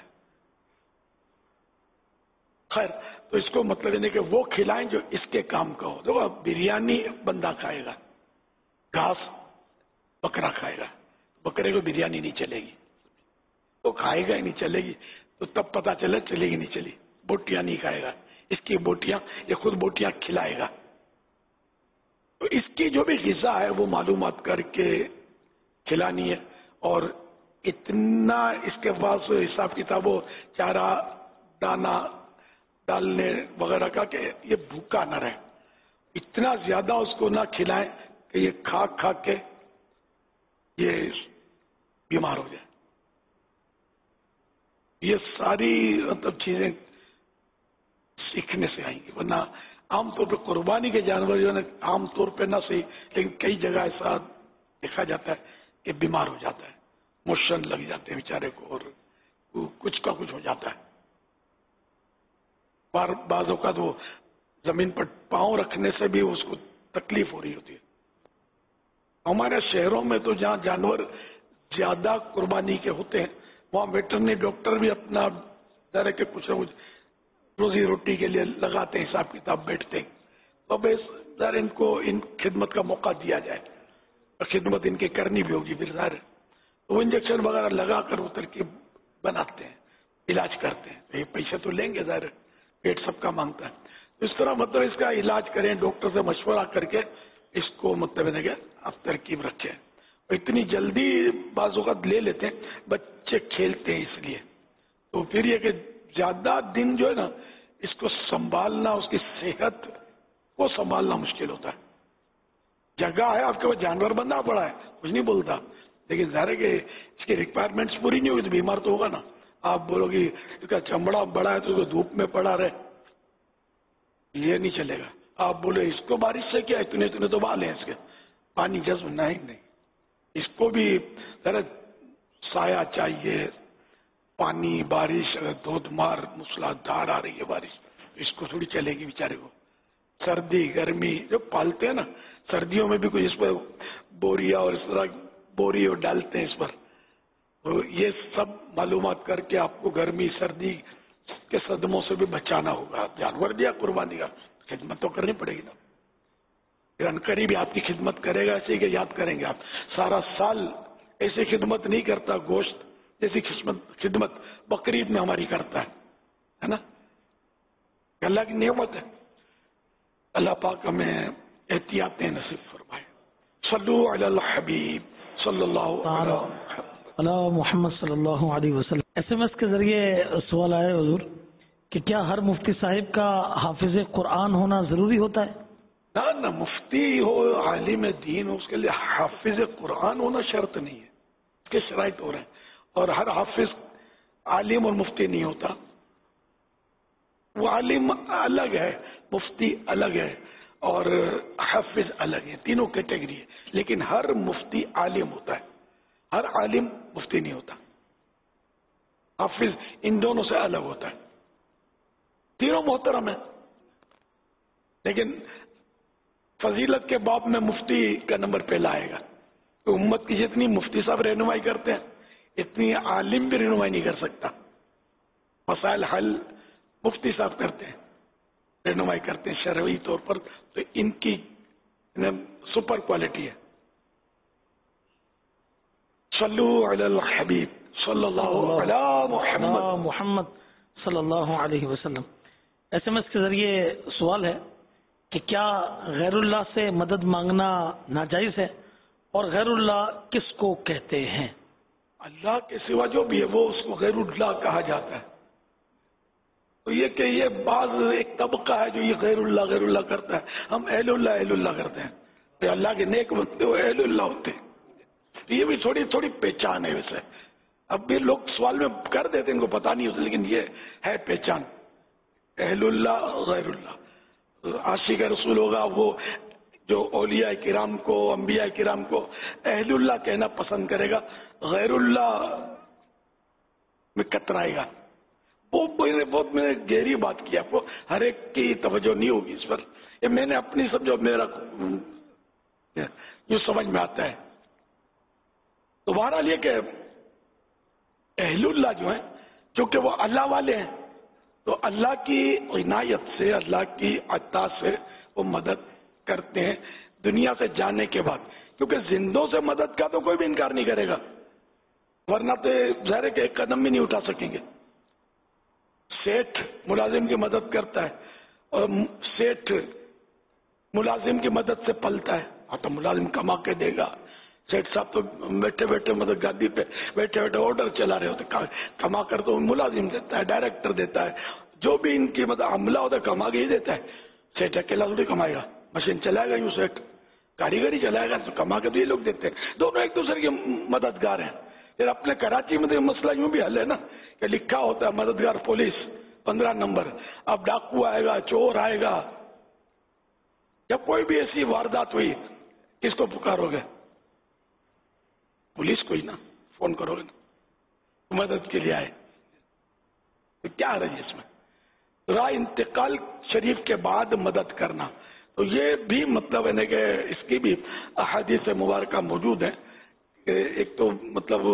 خیر, تو اس کو مطلب یہ کہ وہ کھلائیں جو اس کے کام کا ہو. دیکھو بریانی بندہ کھائے گا, گھاس بکرا کھائے گا, بکرے کو بریانی نہیں چلے گی, وہ کھائے گا ہی نہیں چلے گی, تو تب پتا چلے چلے گی نہیں چلی. بوٹیاں نہیں کھائے گا, اس کی بوٹیاں یہ خود بوٹیاں کھلائے گا. تو اس کی جو بھی غذا ہے وہ معلومات کر کے کھلانی ہے, اور اتنا اس کے پاس حساب کتاب ہو چارہ دانا ڈالنے وغیرہ کا کہ یہ بھوکا نہ رہے. اتنا زیادہ اس کو نہ کھلائیں کہ یہ کھا کھا کے یہ بیمار ہو جائے. یہ ساری مطلب چیزیں سیکھنے سے آئیں گی, ورنہ عام طور پہ قربانی کے جانور جو ہے عام طور پہ نہ صحیح لیکن کئی جگہ ایسا دیکھا جاتا ہے کہ بیمار ہو جاتا ہے, موشن لگ جاتے ہیں بیچارے کو اور کچھ کا کچھ ہو جاتا ہے. بار بعض اوقات وہ زمین پر پاؤں رکھنے سے بھی اس کو تکلیف ہو رہی ہوتی ہے. ہمارے شہروں میں تو جہاں جانور زیادہ قربانی کے ہوتے ہیں وہاں ویٹرنری ڈاکٹر بھی اپنا ذرا کہ کچھ نہ کچھ روزی روٹی کے لیے لگاتے ہیں, حساب کتاب بیٹھتے ہیں. تو بس ذرا ان کو ان خدمت کا موقع دیا جائے, اور خدمت ان کی کرنی بھی ہوگی. پھر ظاہر وہ انجیکشن وغیرہ لگا کر وہ ترکیب بناتے ہیں, علاج کرتے ہیں, تو یہ پیسے تو لیں گے, ظاہر پیٹ سب کا مانگتا ہے. اس طرح مطلب اس کا علاج کریں, ڈاکٹر سے مشورہ کر کے اس کو مطلب ہے اب ترکیب رکھیں. اتنی جلدی بعض اوقات لے لیتے ہیں, بچے کھیلتے ہیں اس لیے, تو پھر یہ کہ زیادہ دن جو ہے نا اس کو سنبھالنا, اس کی صحت کو سنبھالنا مشکل ہوتا ہے. جگہ ہے آپ کے پاس, جانور بندہ پڑا ہے, کچھ نہیں بولتا, لیکن ظاہر ہے کہ اس کی ریکوائرمنٹس پوری نہیں ہوگی تو بیمار تو ہوگا نا. آپ بولو گی اس کا چمڑا بڑا ہے تو اس کو دھوپ میں پڑا رہے, یہ نہیں چلے گا. آپ بولے اس کو بارش سے کیا اتنے اتنے تو بال ہیں اس کے, پانی جذب نہیں نہیں, اس کو بھی ذرا سایہ چاہیے, پانی بارش, اگر دھود مار موسلادھار آ رہی ہے بارش اس کو تھوڑی چلے گی بیچارے کو. سردی گرمی جو پالتے ہیں نا, سردیوں میں بھی کچھ اس پر بوریا اور اس طرح بوری اور ڈالتے ہیں اس پر, تو یہ سب معلومات کر کے آپ کو گرمی سردی کے صدموں سے بھی بچانا ہوگا. جانور دیا قربانی کا خدمت تو کرنی پڑے گی نا. انکری بھی آپ کی خدمت کرے گا, ایسے کہ یاد کریں گے آپ. سارا سال ایسی خدمت نہیں کرتا, گوشت جیسی خدمت بقرعید میں ہماری کرتا ہے نا. اللہ کی نعمت ہے. اللہ پاک ہمیں احتیاط نصیب فرمائے. صلو علی الحبیب صلی اللہ علیہ محمد صلی اللہ علیہ وسلم. ایس ایم ایس کے ذریعے سوال آیا حضور کہ کیا ہر مفتی صاحب کا حافظ قرآن ہونا ضروری ہوتا ہے؟ نہ نہ, مفتی ہو عالم دین ہو اس کے لیے حافظ قرآن ہونا شرط نہیں ہے, اس کے شرائط ہو رہے ہیں. اور ہر حافظ عالم اور مفتی نہیں ہوتا. وہ عالم الگ ہے, مفتی الگ ہے, اور حافظ الگ ہے, تینوں کیٹیگری ہے. لیکن ہر مفتی عالم ہوتا ہے, ہر عالم مفتی نہیں ہوتا. حافظ ان دونوں سے الگ ہوتا ہے. تینوں محترم ہیں, لیکن فضیلت کے باب میں مفتی کا نمبر پہلا آئے گا. تو امت کی جتنی مفتی صاحب رہنمائی کرتے ہیں اتنی عالم بھی رہنمائی نہیں کر سکتا. مسائل حل مفتی صاحب کرتے ہیں, رہنمائی کرتے ہیں شرعی طور پر, تو ان کی سپر کوالٹی ہے. صلو علی الحبیب صلی اللہ علی محمد محمد صلی اللہ علیہ وسلم. ایس ایم ایس کے ذریعے سوال ہے کہ کیا غیر اللہ سے مدد مانگنا ناجائز ہے, اور غیر اللہ کس کو کہتے ہیں؟ اللہ کے سوا جو بھی ہے وہ اس کو غیر اللہ کہا جاتا ہے. تو یہ کہ یہ بعض ایک طبقہ ہے جو یہ غیر اللہ غیر اللہ کرتا ہے. ہم اہل اللہ اہل اللہ کرتے ہیں, تو اللہ کے نیک بندے وہ اہل اللہ ہوتے ہیں. یہ بھی تھوڑی تھوڑی پہچان ہے. ویسے اب بھی لوگ سوال میں کر دیتے ہیں, ان کو پتا نہیں ہوتا, لیکن یہ ہے پہچان. اہل اللہ غیر اللہ. عاشق رسول ہوگا وہ جو اولیاء کرام کو انبیاء کرام کو اہل اللہ کہنا پسند کرے گا, غیر اللہ میں کترائے گا. وہ بہت میں نے گہری بات کی, آپ کو ہر ایک کی توجہ نہیں ہوگی اس پر. یہ میں نے اپنی سمجھو میرا جو سمجھ میں آتا ہے. تو بہرحال یہ کہ اہل اللہ جو ہیں چونکہ وہ اللہ والے ہیں, تو اللہ کی عنایت سے اللہ کی عطا سے وہ مدد کرتے ہیں دنیا سے جانے کے بعد. کیونکہ زندوں سے مدد کا تو کوئی بھی انکار نہیں کرے گا, ورنہ تو ظاہر ہے کہ ایک قدم بھی نہیں اٹھا سکیں گے. سیٹھ ملازم کی مدد کرتا ہے اور سیٹھ ملازم کی مدد سے پلتا ہے. ہاں تو ملازم کما کے دے گا, سیٹھ صاحب تو بیٹھے بیٹھے مطلب گادی پہ بیٹھے بیٹھے آرڈر چلا رہے ہوتے, کما کر تو ملازم دیتا ہے, ڈائریکٹر دیتا ہے, جو بھی ان کی مطلب عملہ ہوتا ہے کما کے ہی دیتا ہے. سیٹھ اکیلا تھوڑی کمائے گا, مشین چلائے گا, یوں سیٹھ کاریگری چلائے گا, تو کما کے تو یہ لوگ دیتے ہیں. دونوں ایک دوسرے کے مددگار ہیں. پھر اپنے کراچی میں تو یہ مسئلہ یوں بھی حل ہے نا کہ لکھا ہوتا ہے مددگار پولیس پندرہ نمبر. اب ڈاکو آئے گا, چور آئے گا, جب کوئی بھی ایسی واردات ہوئی کس کو پکارو گے؟ پولیس کو ہی نا فون کرو گے نا, مدد کے لیے آئے. تو کیا ہے اس میں راہ انتقال شریف کے بعد مدد کرنا, تو یہ بھی مطلب ہے کہ اس کی بھی احادیث مبارکہ موجود ہیں. ایک تو مطلب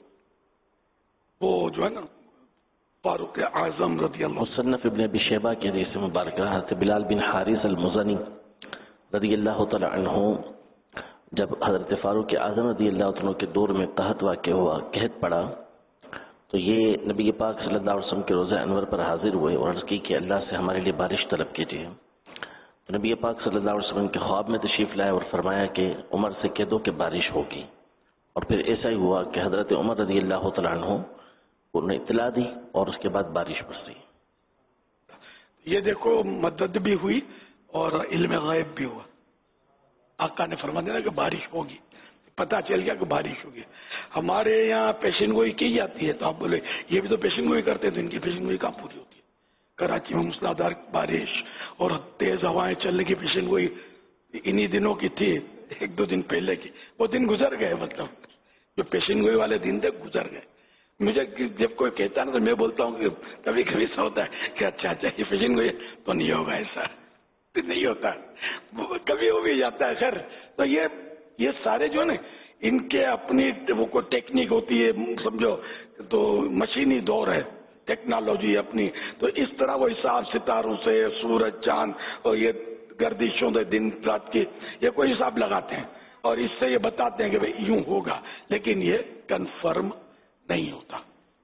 وہ جو ہے نا فاروق اعظم رضی اللہ مصنف ابن ابی شیبہ کی حدیث مبارکہ حضرت بلال بن حارث المزنی رضی اللہ تعالی عنہ جب حضرت فاروق اعظم رضی اللہ عنہ کے دور میں قحط واقع ہوا, قحط پڑا, تو یہ نبی پاک صلی اللہ علیہ وسلم کے روزہ انور پر حاضر ہوئے اور عرض کی کہ اللہ سے ہمارے لیے بارش طلب کیجیے. تو نبی پاک صلی اللہ علیہ وسلم کے خواب میں تشریف لائے اور فرمایا کہ عمر سے کہہ دو کہ بارش ہوگی. اور پھر ایسا ہی ہوا کہ حضرت عمر رضی اللہ تعالیٰ عنہ انہیں اطلاع دی اور اس کے بعد بارش برسی. یہ دیکھو مدد بھی ہوئی اور علم غیب بھی ہوا. آقا نے فرما دینا کہ بارش ہوگی, پتہ چل گیا کہ بارش ہوگی. ہمارے یہاں پیشن گوئی کی جاتی ہے, تو آپ بولے یہ بھی تو پیشن گوئی کرتے ہیں, تو ان کی پیشن گوئی کہاں پوری ہوتی ہے؟ کراچی میں موسلادھار بارش اور تیز ہوائیں چلنے کی پیشن گوئی انہی دنوں کی تھی, ایک دو دن پہلے کی. وہ دن گزر گئے, مطلب جو پیشن گوئی والے دن تھے گزر گئے. مجھے جب کوئی کہتا ہے نا تو میں بولتا ہوں کہ کبھی کبھی ایسا ہوتا ہے کہ اچھا اچھا یہ پیشن گوئی تو نہیں ہوگا, ایسا نہیں ہوتا, کبھی ہو بھی جاتا ہے. خیر, تو یہ یہ سارے جو ہے نا ان کے اپنی وہ کوئی ٹیکنیک ہوتی ہے, سمجھو تو مشینی دور ہے, ٹیکنالوجی اپنی. تو اس طرح وہ حساب ستاروں سے, سورج چاند اور یہ گردشوں سے دن رات کی یہ کوئی حساب لگاتے ہیں اور اس سے یہ بتاتے ہیں کہ بھئی یوں ہوگا, لیکن یہ کنفرم نہیں ہوتا.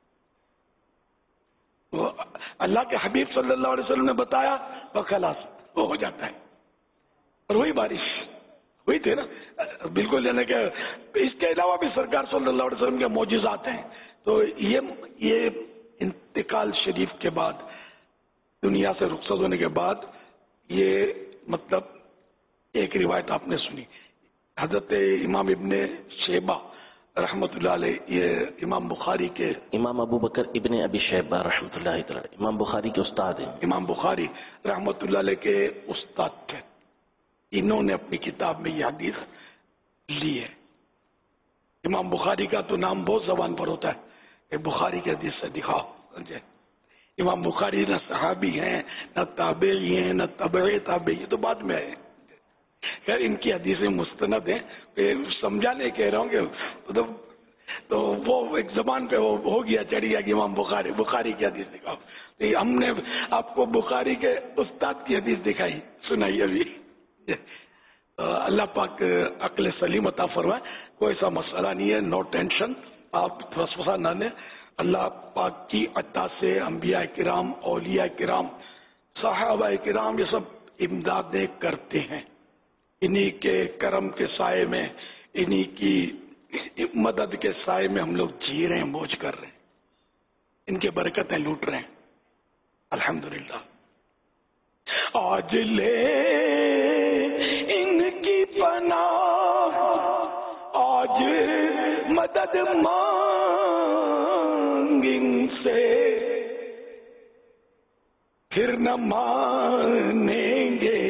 وہ اللہ کے حبیب صلی اللہ علیہ وسلم نے بتایا اور خلاص وہ ہو جاتا ہے. اور وہی بارش ہوئی تھی نا بالکل, یعنی کہ اس کے علاوہ بھی سرکار صلی اللہ علیہ وسلم کے معجزات ہیں. تو یہ یہ انتقال شریف کے بعد, دنیا سے رخصت ہونے کے بعد, یہ مطلب ایک روایت آپ نے سنی, حضرت امام ابن شیبہ رحمۃ اللہ علیہ, یہ امام بخاری کے امام ابو بکر ابن ابی شیبہ رحمۃ اللہ تعالی امام بخاری کے استاد ہیں. امام بخاری رحمۃ اللہ علیہ کے استاد تھے. انہوں نے اپنی کتاب میں یہ حدیث لی ہے. امام بخاری کا تو نام بہت زبان پر ہوتا ہے کہ بخاری کی حدیث سے دکھاؤ. امام بخاری نہ صحابی ہیں, نہ تابعی ہیں, نہ تبع تابعی, یہ تو بعد میں ہے. خیر ان کی حدیثیں مستند ہیں، سمجھا نہیں کہہ رہا ہوں کہ مطلب تو وہ ایک زبان پہ وہ ہو گیا چڑھ گیا کہ امام بخاری بخاری کی حدیث دکھاؤ، تو ہم نے آپ کو بخاری کے استاد کی حدیث دکھائی سنائی ابھی. اللہ پاک عقل سلیم عطا فرمائے. کوئی ایسا مسئلہ نہیں ہے، نو ٹینشن، آپ وسوسہ نہ لیں. اللہ پاک کی عطا سے انبیاء کرام، اولیاء کرام، صحابہ کرام یہ سب امدادیں کرتے ہیں. انہی کے کرم کے سائے میں، انہی کی مدد کے سائے میں ہم لوگ جی رہے ہیں، موج کر رہے ہیں، ان کے برکتیں لوٹ رہے ہیں الحمدللہ. آج لے ان کی پناہ، آج مدد مانگ ان سے، پھر نہ مانیں گے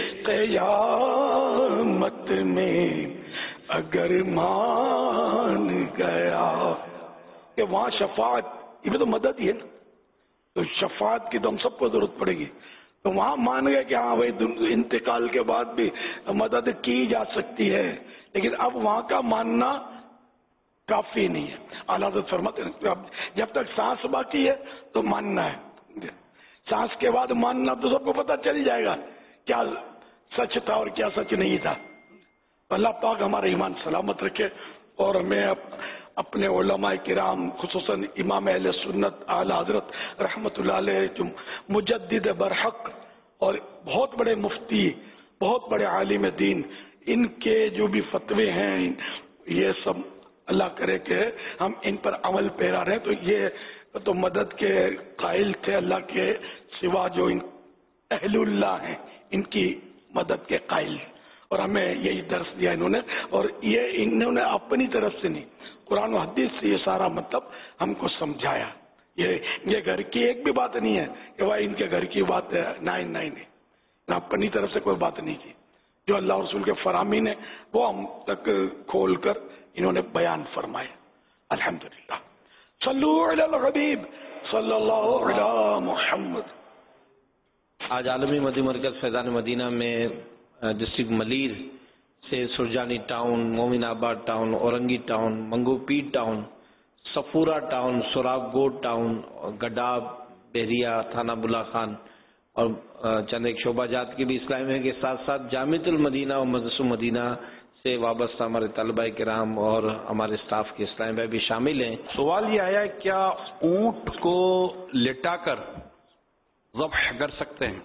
قیامت میں اگر مان گیا. کہ وہاں شفاعت، یہ بھی تو مدد ہی ہے نا، تو شفاعت کی تو ہم سب کو ضرورت پڑے گی. تو وہاں مان گئے کہ ہاں بھائی انتقال کے بعد بھی مدد کی جا سکتی ہے، لیکن اب وہاں کا ماننا کافی نہیں ہے. اعلیٰ حضرت فرماتے ہیں جب تک سانس باقی ہے تو ماننا ہے، سانس کے بعد ماننا تو سب کو پتہ چل جائے گا کیا سچ تھا اور کیا سچ نہیں تھا. اللہ پاک ہمارا ایمان سلامت رکھے اور ہمیں اپنے علماء کرام خصوصاً امام اہل سنت اعلیٰ حضرت رحمت اللہ علیہ جو مجدد برحق اور بہت بڑے مفتی، بہت بڑے عالم دین، ان کے جو بھی فتوے ہیں یہ سب اللہ کرے کہ ہم ان پر عمل پیرا رہے. تو یہ تو مدد کے قائل تھے اللہ کے سوا جو ان اہل اللہ ہیں، ان کی مدد کے قائل، اور ہمیں یہی درس دیا انہوں نے. اور یہ انہوں نے اپنی طرف سے نہیں، قرآن و حدیث سے یہ سارا مطلب ہم کو سمجھایا. یہ یہ گھر کی ایک بھی بات نہیں ہے کہ بھائی ان کے گھر کی بات ہے، نہیں نہیں نہیں، اپنی طرف سے کوئی بات نہیں کی. جو اللہ رسول کے فرامین ہے وہ ہم تک کھول کر انہوں نے بیان فرمائے الحمدللہ. صلو علی الحبیب صلی اللہ علی محمد. آج عالمی مدی مرکز فیضان مدینہ میں ڈسٹرکٹ ملیر سے سرجانی ٹاؤن، مومن آباد ٹاؤن، اورنگی ٹاؤن، منگو پیٹ ٹاؤن، صفورہ ٹاؤن، سوراخ گوٹ ٹاؤن، گڈاب، بحریہ، تھانہ بلا خان اور چند ایک شعبہ جات کے بھی اسلامی کے ساتھ ساتھ جامعۃ المدینہ اور مدرسہ المدینہ سے وابستہ ہمارے طلبہ کرام اور ہمارے اسٹاف کے اسلامی بھائی بھی شامل ہیں. سوال یہ آیا کیا اونٹ کو لٹا کر ذبح کر سکتے ہیں؟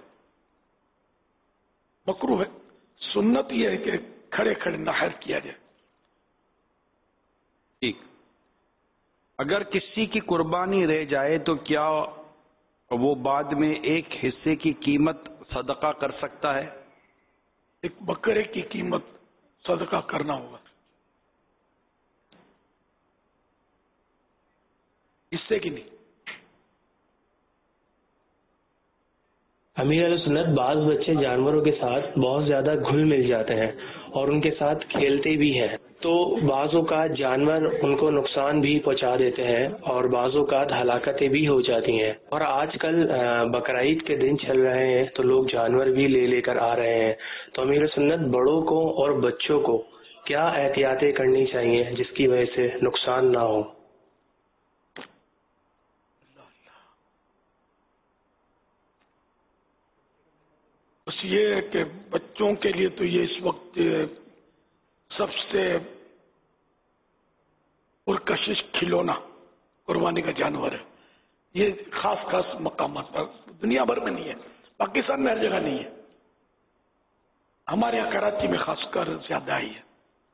مکروہ ہے. سنت یہ ہے کہ کھڑے کھڑے نحر کیا جائے. ٹھیک. اگر کسی کی قربانی رہ جائے تو کیا وہ بعد میں ایک حصے کی قیمت صدقہ کر سکتا ہے؟ ایک بکرے کی قیمت صدقہ کرنا ہوگا، حصے کی نہیں. امیر علیہ سنت بعض بچے جانوروں کے ساتھ بہت زیادہ گھل مل جاتے ہیں اور ان کے ساتھ کھیلتے بھی ہیں، تو بعض اوقات جانور ان کو نقصان بھی پہنچا دیتے ہیں اور بعض اوقات ہلاکتیں بھی ہو جاتی ہیں. اور آج کل بقرعید کے دن چل رہے ہیں تو لوگ جانور بھی لے لے کر آ رہے ہیں. تو امیر سنت بڑوں کو اور بچوں کو کیا احتیاطیں کرنی چاہیے جس کی وجہ سے نقصان نہ ہو؟ بس یہ ہے کہ بچوں کے لیے تو یہ اس وقت سب سے پرکشش کھلونا قربانی کا جانور ہے. یہ خاص خاص مقامات پر دنیا بھر میں نہیں ہے، پاکستان میں ہر جگہ نہیں ہے، ہمارے یہاں کراچی میں خاص کر زیادہ ہی ہے.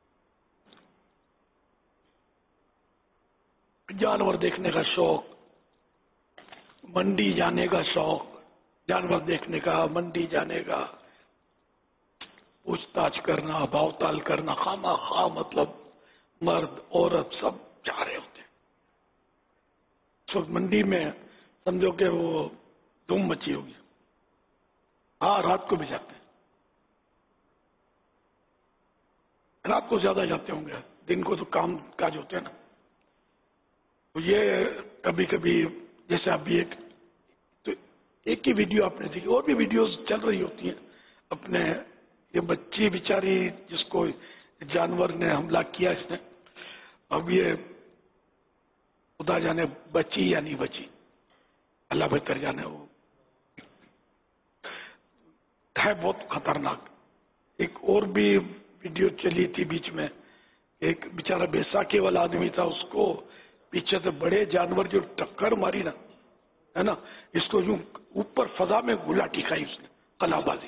جانور دیکھنے کا شوق، منڈی جانے کا شوق، جانور دیکھنے کا، منڈی جانے کا، پوچھ تاچھ کرنا، بھاؤ تال کرنا، خواہ خواہ مطلب مرد عورت سب جا رہے ہوتے ہیں. سب منڈی میں سمجھو کہ وہ دھوم مچی ہوگی. ہاں رات کو بھی جاتے ہیں، رات کو زیادہ جاتے ہوں گے، دن کو تو کام کاج ہوتے ہیں نا. تو یہ کبھی کبھی جیسے ابھی ایک تو ایک ہی ویڈیو آپ نے دیکھی، اور بھی ویڈیوز چل رہی ہوتی ہیں اپنے یہ بچی بیچاری جس کو جانور نے حملہ کیا اس نے، اب یہ خدا جانے بچی یا نہیں بچی، اللہ بہتر جانے. وہ ہے بہت خطرناک. ایک اور بھی ویڈیو چلی تھی بیچ میں، ایک بیچارہ بیساکھی والا آدمی تھا، اس کو پیچھے سے بڑے جانور جو ٹکر ماری نا، ہے نا، اس کو یوں اوپر فضا میں گلا ٹھکائی اس نے، قلع بازی،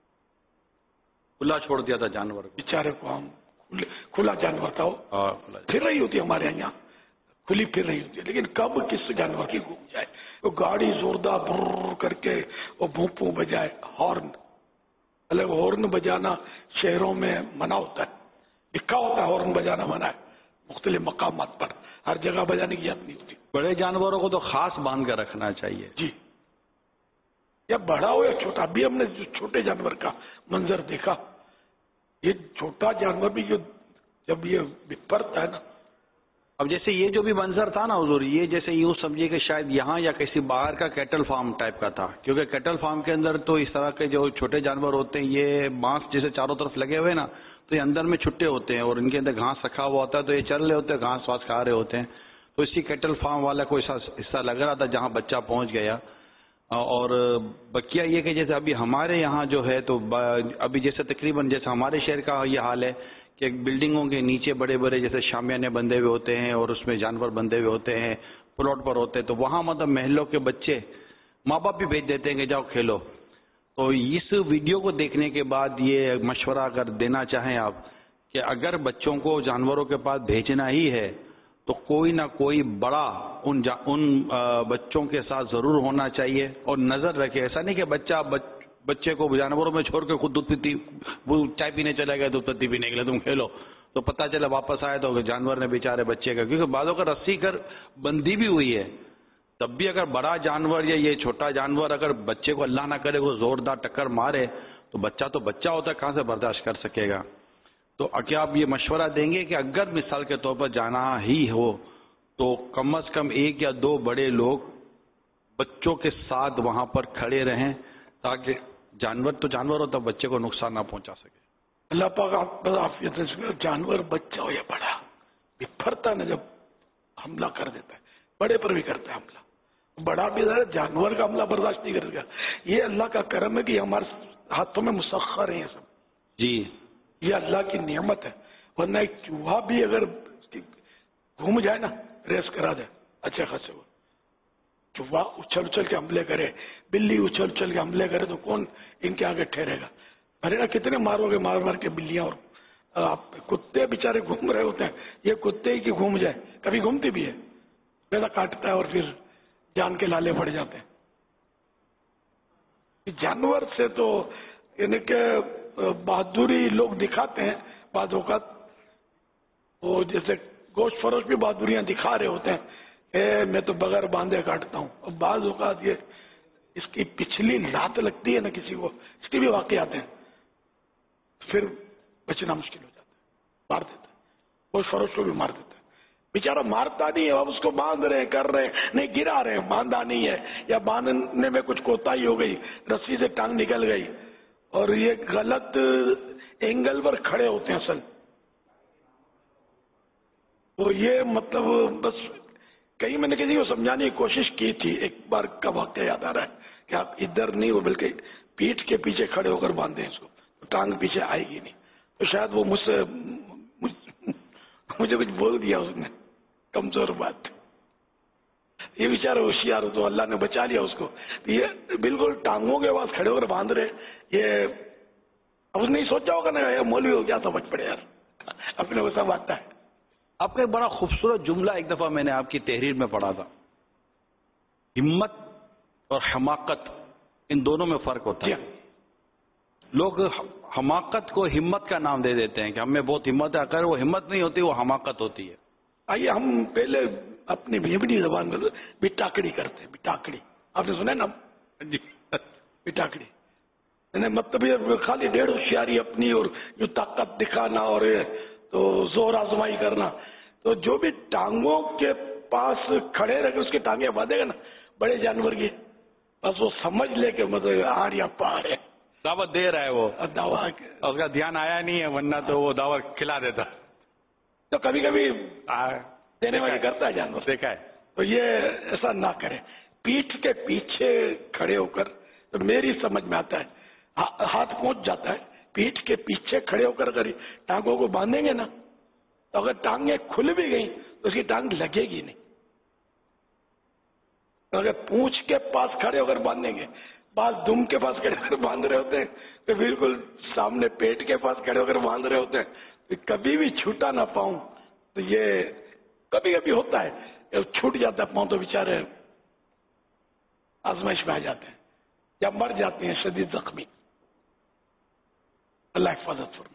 کھلا چھوڑ دیا تھا جانور کو بیچارے کو. ہم کھلا جانور تھا، وہ پھر رہی ہوتی ہمارے یہاں کھلی پھر رہی ہوتی ہے، لیکن کب کس جانور کی گھوم جائے، وہ گاڑی زوردار بر کر کے وہ بھونپوں بجائے، ہارن الگ ہارن بجانا شہروں میں منع ہوتا ہے، لکھا ہوتا ہے ہارن بجانا منع ہے مختلف مقامات پر، ہر جگہ بجانے کی یاد نہیں ہوتی. بڑے جانوروں کو تو خاص باندھ کر رکھنا چاہیے. جی، یا بڑا ہو یا چھوٹا. ابھی ہم نے جو چھوٹے جانور کا منظر دیکھا، یہ چھوٹا جانور بھی جو جب یہ بپرتا ہے نا. اب جیسے یہ جو بھی منظر تھا نا حضور، یہ جیسے یوں سمجھیے کہ شاید یہاں یا کسی باہر کا کیٹل فارم ٹائپ کا تھا، کیونکہ کیٹل فارم کے اندر تو اس طرح کے جو چھوٹے جانور ہوتے ہیں یہ بانس جیسے چاروں طرف لگے ہوئے نا، تو یہ اندر میں چھٹے ہوتے ہیں اور ان کے اندر گھاس رکھا ہوا ہوتا ہے، تو یہ چل رہے ہوتے ہیں، گھاس واس کھا رہے ہوتے ہیں. تو اسی کیٹل فارم والا کو حصہ لگ رہا تھا جہاں بچہ پہنچ گیا. اور بقیہ یہ کہ جیسے ابھی ہمارے یہاں جو ہے تو ابھی جیسے تقریباً جیسے ہمارے شہر کا یہ حال ہے کہ بلڈنگوں کے نیچے بڑے بڑے جیسے شامیانے بندے ہوئے ہوتے ہیں اور اس میں جانور بندے ہوئے ہوتے ہیں، پلاٹ پر ہوتے ہیں، تو وہاں مطلب محلوں کے بچے ماں باپ بھی بھیج دیتے ہیں کہ جاؤ کھیلو. تو اس ویڈیو کو دیکھنے کے بعد یہ مشورہ اگر دینا چاہیں آپ کہ اگر بچوں کو جانوروں کے پاس بھیجنا ہی ہے تو کوئی نہ کوئی بڑا ان جا ان بچوں کے ساتھ ضرور ہونا چاہیے اور نظر رکھے. ایسا نہیں کہ بچہ بچ بچے کو جانوروں میں چھوڑ کے خود دودھ پیتی وہ چائے پینے چلا گیا، دودھ پتی پینے کے لیے تم کھیلو، تو پتہ چلا واپس آئے تو جانور نے بیچارے بچے کا، کیونکہ بعضوں کا رسی کر بندی بھی ہوئی ہے، تب بھی اگر بڑا جانور یا یہ چھوٹا جانور اگر بچے کو اللہ نہ کرے وہ زوردار ٹکر مارے تو بچہ تو بچہ ہوتا ہے، کہاں سے برداشت کر سکے گا. تو کیا آپ یہ مشورہ دیں گے کہ اگر مثال کے طور پر جانا ہی ہو تو کم از کم ایک یا دو بڑے لوگ بچوں کے ساتھ وہاں پر کھڑے رہیں تاکہ جانور تو جانور ہوتا بچے کو نقصان نہ پہنچا سکے. اللہ پاک آپ عافیت سے، جانور بچہ ہو یا بڑا بپھرتا نا جب حملہ کر دیتا ہے، بڑے پر بھی کرتا ہے حملہ، بڑا بھی جانور کا حملہ برداشت نہیں کرے گا. یہ اللہ کا کرم ہے کہ ہمارے ہاتھوں میں مسخر ہیں یہ سب. جی، یہ اللہ کی نعمت ہے، ورنہ ایک چوہا بھی اگر گھوم جائے نا ریس کرا دے اچھے خاصے، وہ چوہا اچھل اچھل کے حملے کرے، بلی اچھل اچھل کے حملے کرے تو کون ان کے آگے ٹھہرے گا. ارے نا کتنے مارو گے مار مار کے بلیاں، اور آپ کتے بےچارے گھوم رہے ہوتے ہیں، یہ کتے ہی کی گھوم جائے، کبھی گھومتی بھی ہے، پیدا کاٹتا ہے اور پھر جان کے لالے پڑ جاتے ہیں. جانور سے تو یعنی کہ بہادری لوگ دکھاتے ہیں بعض اوقات، وہ جیسے گوشت فروش بھی بہادریاں دکھا رہے ہوتے ہیں، اے میں تو بغیر باندھے کاٹتا ہوں، اور بعض اوقات یہ اس کی پچھلی لات لگتی ہے نا کسی کو، اس کے بھی واقع آتے ہیں، پھر بچنا مشکل ہو جاتا ہے، مار دیتا ہے، گوشت فروش کو بھی مار دیتا ہے. بیچارہ مارتا نہیں ہے، اب اس کو باندھ رہے کر رہے نہیں، گرا رہے، باندھا نہیں ہے، یا باندھنے میں کچھ کوتاہی ہو گئی، رسی سے ٹانگ نکل گئی اور یہ غلط اینگل پر کھڑے ہوتے ہیں اصل. تو یہ مطلب بس کہیں میں نے کسی کو سمجھانے کی کوشش کی تھی، ایک بار کا واقعہ یاد آ رہا ہے کہ آپ ادھر نہیں ہو بلکہ پیٹھ کے پیچھے کھڑے ہو کر باندھیں اس کو، ٹانگ پیچھے آئے گی نہیں. تو شاید وہ مجھ سے مجھے کچھ بول دیا اس نے، کمزور بات. یہ بیچارہ ہوشیار ہو تو اللہ نے بچا لیا اس کو. یہ بالکل ٹانگوں کے پاس کھڑے ہو کر باندھ رہے، یہ اب اس نے سوچا ہوگا نا یہ مولوی ہو گیا سمجھ پڑے یار، اپنے کو سب آتا ہے. آپ کا ایک بڑا خوبصورت جملہ ایک دفعہ میں نے آپ کی تحریر میں پڑھا تھا، ہمت اور حماقت ان دونوں میں فرق ہوتا ہے. لوگ حماقت کو ہمت کا نام دے دیتے ہیں کہ ہم میں بہت ہمت ہے، اگر وہ ہمت نہیں ہوتی وہ حماقت ہوتی ہے. آئیے ہم پہلے اپنی بھیمڑی زبان میں بٹاکڑی کرتے ہیں. بٹاکڑی آپ نے سنا نا؟ جی بٹاکڑی مطلب یہ خالی ڈیڑھ ہوشیاری اپنی اور جو طاقت دکھانا اور تو زور آزمائی کرنا. تو جو بھی ٹانگوں کے پاس کھڑے رہ کے اس کی ٹانگیں باندھے گا نا بڑے جانور کی، بس وہ سمجھ لے کہ مطلب آر یا پار ہے، دعوت دے رہا ہے وہ دعویٰ اس کا دھیان آیا نہیں ہے ورنہ تو وہ دعوت کھلا دیتا. تو کبھی کبھی دینے والی کرتا ہے جانور. دیکھا ہے. تو یہ ایسا نہ کرے. پیٹھ کے پیچھے کھڑے ہو کر, تو میری سمجھ میں آتا ہے ہاتھ پہنچ جاتا ہے, پیٹھ کے پیچھے کھڑے ہو کر اگر ٹانگوں کو باندھیں گے نا, تو اگر ٹانگیں کھل بھی گئیں تو اس کی ٹانگ لگے گی نہیں. اگر پونچھ کے پاس کھڑے ہو کر باندھیں گے, بعض دم کے پاس کھڑے ہو کر باندھ رہے ہوتے ہیں, تو بالکل سامنے پیٹ کے پاس کھڑے ہو کر باندھ رہے ہوتے ہیں, تو کبھی بھی چھوٹا نہ پاؤں. تو یہ کبھی کبھی ہوتا ہے, چھوٹ جاتا ہے پاؤں تو بیچارے آزمائش میں آ جاتے ہیں یا مر جاتے ہیں شدید زخمی. اللہ حفاظت فرمائے.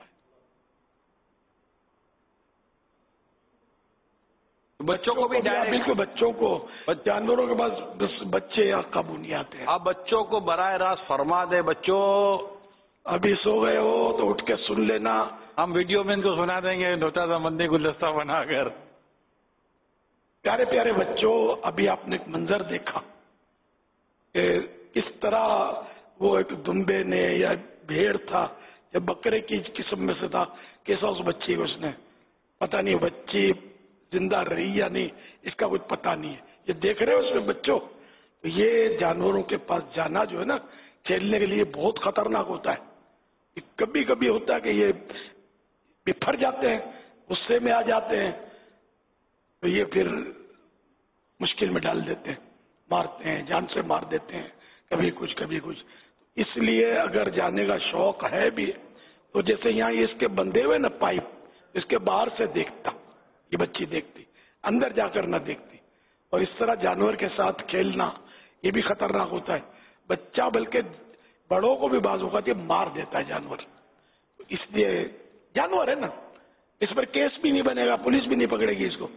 بچوں کو بھی بالکل بچوں کو, جانوروں کے پاس بچے یا قابو نہیں آتے ہیں. آپ بچوں کو براہ راست فرما دیں, بچوں ابھی سو گئے ہو تو اٹھ کے سن لینا, ہم ویڈیو میں ان کو سنا دیں گے نوتا سمندی گلدستہ بنا کر. پیارے پیارے بچوں, ابھی آپ نے ایک منظر دیکھا کہ کس طرح وہ ایک دمبے نے یا بھیڑ تھا یا بکرے کی قسم میں سے تھا, کیسا اس بچی کو اس نے, پتہ نہیں بچی زندہ رہی یا نہیں, اس کا کچھ پتہ نہیں ہے. یہ دیکھ رہے ہو اس میں بچوں, تو یہ جانوروں کے پاس جانا جو ہے نا کھیلنے کے لیے بہت خطرناک ہوتا ہے. کبھی کبھی ہوتا ہے کہ یہ بفر جاتے ہیں, غصے میں آ جاتے ہیں, تو یہ پھر مشکل میں ڈال دیتے ہیں, مارتے ہیں, جان سے مار دیتے ہیں, کبھی کچھ کبھی کچھ. اس لیے اگر جانے کا شوق ہے بھی تو جیسے یہاں یہ اس کے بندھے ہوئے نا پائپ, اس کے باہر سے دیکھتا, یہ بچی دیکھتی, اندر جا کر نہ دیکھتی. اور اس طرح جانور کے ساتھ کھیلنا یہ بھی خطرناک ہوتا ہے. بچہ بلکہ بڑوں کو بھی بعض اوقات یہ مار دیتا ہے جانور. اس لیے جانور ہے نا, اس پر کیس بھی نہیں بنے گا, پولیس بھی نہیں پکڑے گی اس کو.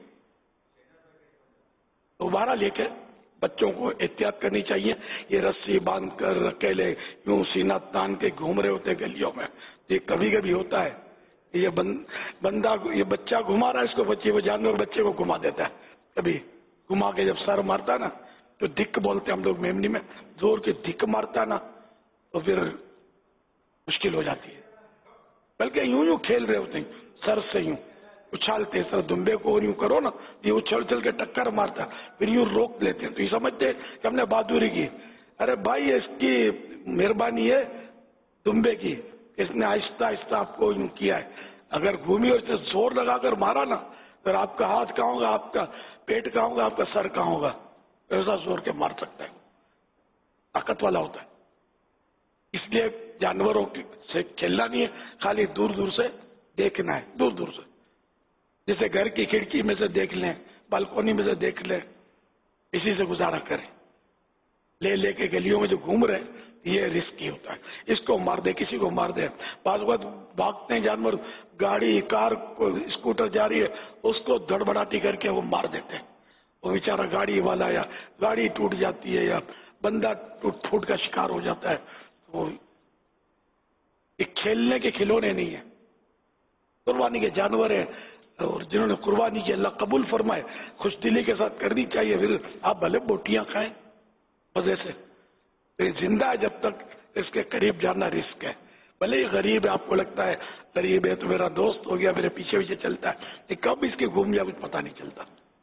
دوبارہ لے کے بچوں کو احتیاط کرنی چاہیے. یہ رسی باندھ کر اکیلے یوں سینہ تان کے گھوم رہے ہوتے گلیوں میں, یہ کبھی کبھی ہوتا ہے. یہ بندہ یہ بچہ گھما رہا ہے اس کو, بچے وہ جانور بچے کو گھما دیتا ہے. کبھی گھما کے جب سر مارتا نا تو دھک بولتے ہیں ہم لوگ میمنی میں, زور کے دھک مارتا نا تو پھر مشکل ہو جاتی ہے. بلکہ یوں یوں کھیل رہے ہوتے ہیں, سر سے یوں اچھالتے, سر دمبے کو یوں کرو نا, یہ اچھل اچھل کے ٹکر مارتا, پھر یوں روک لیتے ہیں. تو یہ سمجھتے ہیں کہ ہم نے بہادری کی. ارے بھائی اس کی مہربانی ہے دمبے کی, اس نے آہستہ آہستہ آپ کو یوں کیا ہے. اگر گھومی اور اسے زور لگا کر مارا نا, پھر آپ کا ہاتھ کہاں ہوگا, آپ کا پیٹ کہاں ہوگا, آپ کا سر کہاں ہوگا. ایسا زور کے مار سکتا ہے, طاقت والا ہوتا ہے. اس لیے جانوروں سے کھیلنا نہیں ہے, خالی دور دور سے دیکھنا ہے, دور دور سے. جیسے گھر کی کھڑکی میں سے دیکھ لیں, بالکونی میں سے دیکھ لیں, اسی سے گزارا کریں. لے لے کے گلیوں میں جو گھوم رہے یہ رسکی ہوتا ہے. اس کو مار دے, کسی کو مار دے. بعض وقت بھاگتے ہیں جانور, گاڑی کار اسکوٹر جا رہی ہے اس کو دڑبڑاتی کر کے وہ مار دیتے ہیں. وہ بیچارہ گاڑی والا یا گاڑی ٹوٹ جاتی ہے یا بندہ ٹوٹ پھوٹ کا شکار ہو جاتا ہے. وہ ایک کھیلنے کے کھلونے نہیں ہیں, قربانی کے جانور ہیں. اور جنہوں نے قربانی کی اللہ قبول فرمائے, خوش دلی کے ساتھ کرنی چاہیے. پھر آپ بھلے بوٹیاں کھائیں مزے سے, زندہ ہے جب تک اس کے قریب جانا رسک ہے. بھلے ہی غریب ہے, آپ کو لگتا ہے غریب ہے تو میرا دوست ہو گیا, میرے پیچھے پیچھے چلتا ہے, یہ کب اس کے گھوم گیا کچھ پتہ نہیں چلتا.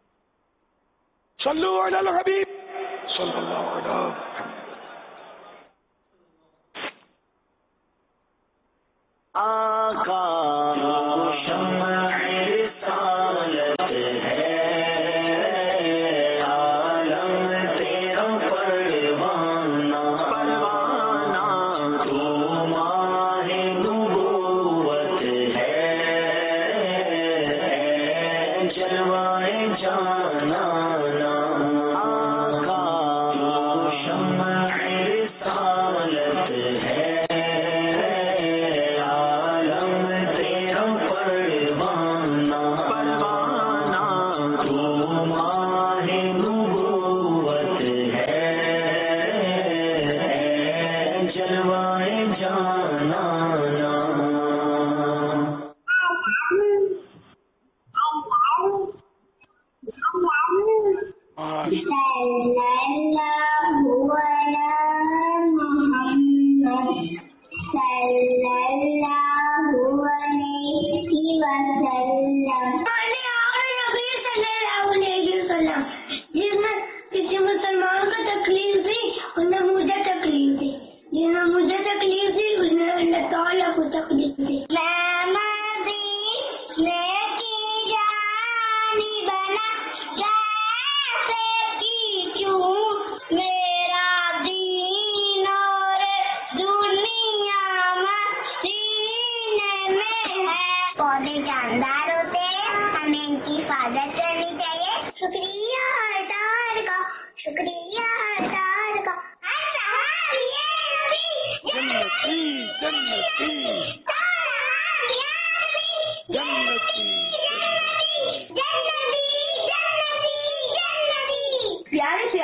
صلو علی الحبیب صلی اللہ علیہ وسلم. آقا شمع رسالت ہے, عالم تیرا پروانہ, پروانہ تو ماہ نبوت ہے, جلوائے جانا آقا شمع رسالت ہے,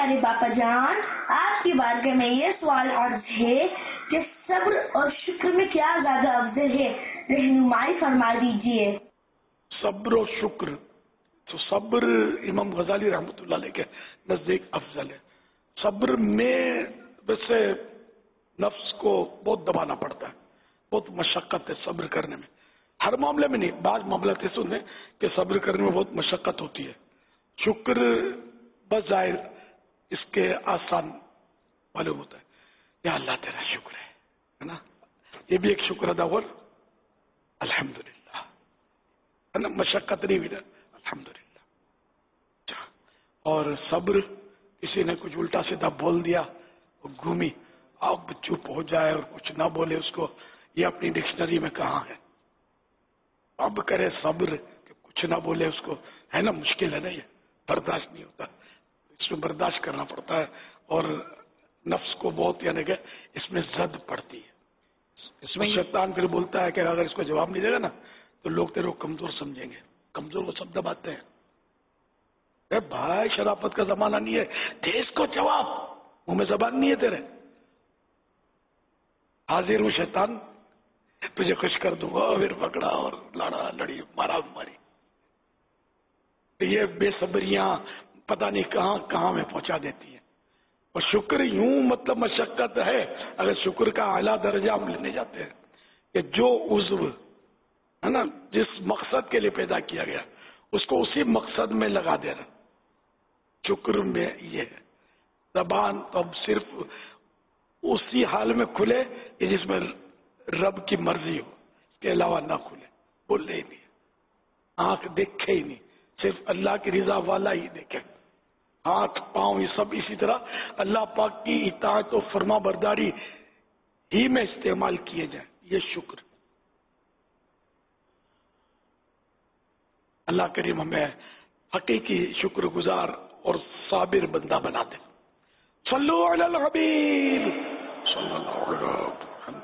پیارے باپا جان، آپ کی بارگاہ میں یہ سوال عرض ہے کہ صبر اور شکر میں کیا زیادہ افضل ہے؟ رہنمائی فرما دیجیے۔ صبر و شکر، تو صبر امام غزالی رحمۃ اللہ علیہ کے نزدیک افضل ہے۔ صبر میں ویسے نفس کو بہت دبانا پڑتا ہے، بہت مشقت ہے صبر کرنے میں، ہر معاملے میں نہیں، بعض معاملات ایسے ہوتے ہیں کہ صبر کرنے میں بہت مشقت ہوتی ہے۔ شکر بظاہر اس کے آسان معلوم ہوتا ہے، یا اللہ تیرا شکر ہے نا، یہ بھی ایک شکر ادا ہوا الحمدللہ، ہے نا، مشقت نہیں ہوئی نا الحمدللہ۔ اور صبر، کسی نے کچھ الٹا سیدھا بول دیا، گھومی، اب چپ ہو جائے اور کچھ نہ بولے اس کو، یہ اپنی ڈکشنری میں کہاں ہے؟ اب کرے صبر کہ کچھ نہ بولے اس کو، ہے نا، مشکل ہے نا، یہ برداشت نہیں ہوتا، اس میں برداشت کرنا پڑتا ہے، اور نفس کو بہت یعنی کہ اس میں زد پڑتی ہے۔ اس میں شیطان پھر بولتا ہے کہ اگر اس کو جواب نہیں دے گا نا تو لوگ تیرے کو کمزور سمجھیں گے، کمزور کو سب دباتے ہیں۔ اے بھائی، شرافت کا زمانہ نہیں ہے، دے اس کو جواب، منہ میں زبان نہیں ہے تیرے، حاضر ہوں شیطان، تجھے خوش کر دوں گا، پھر پکڑا اور لڑا لڑی، مارا ماری۔ یہ بے صبریاں پتہ نہیں کہاں کہاں میں پہنچا دیتی ہیں۔ اور شکر یوں مطلب مشقت ہے، اگر شکر کا اعلیٰ درجہ ہم لینے جاتے ہیں کہ جو عضو ہے نا جس مقصد کے لیے پیدا کیا گیا اس کو اسی مقصد میں لگا دینا، شکر میں یہ ہے۔ زبان تو اب صرف اسی حال میں کھلے کہ جس میں رب کی مرضی ہو، اس کے علاوہ نہ کھلے، بولے ہی نہیں، آنکھ دیکھے ہی نہیں، صرف اللہ کی رضا والا ہی دیکھے، ہاتھ پاؤں یہ سب اسی طرح اللہ پاک کی اطاعت و فرما برداری ہی میں استعمال کیے جائیں، یہ شکر۔ اللہ کریم ہمیں حقیقی شکر گزار اور صابر بندہ بنا دے۔ صلو علی الحبیب صلی اللہ علیہ وسلم۔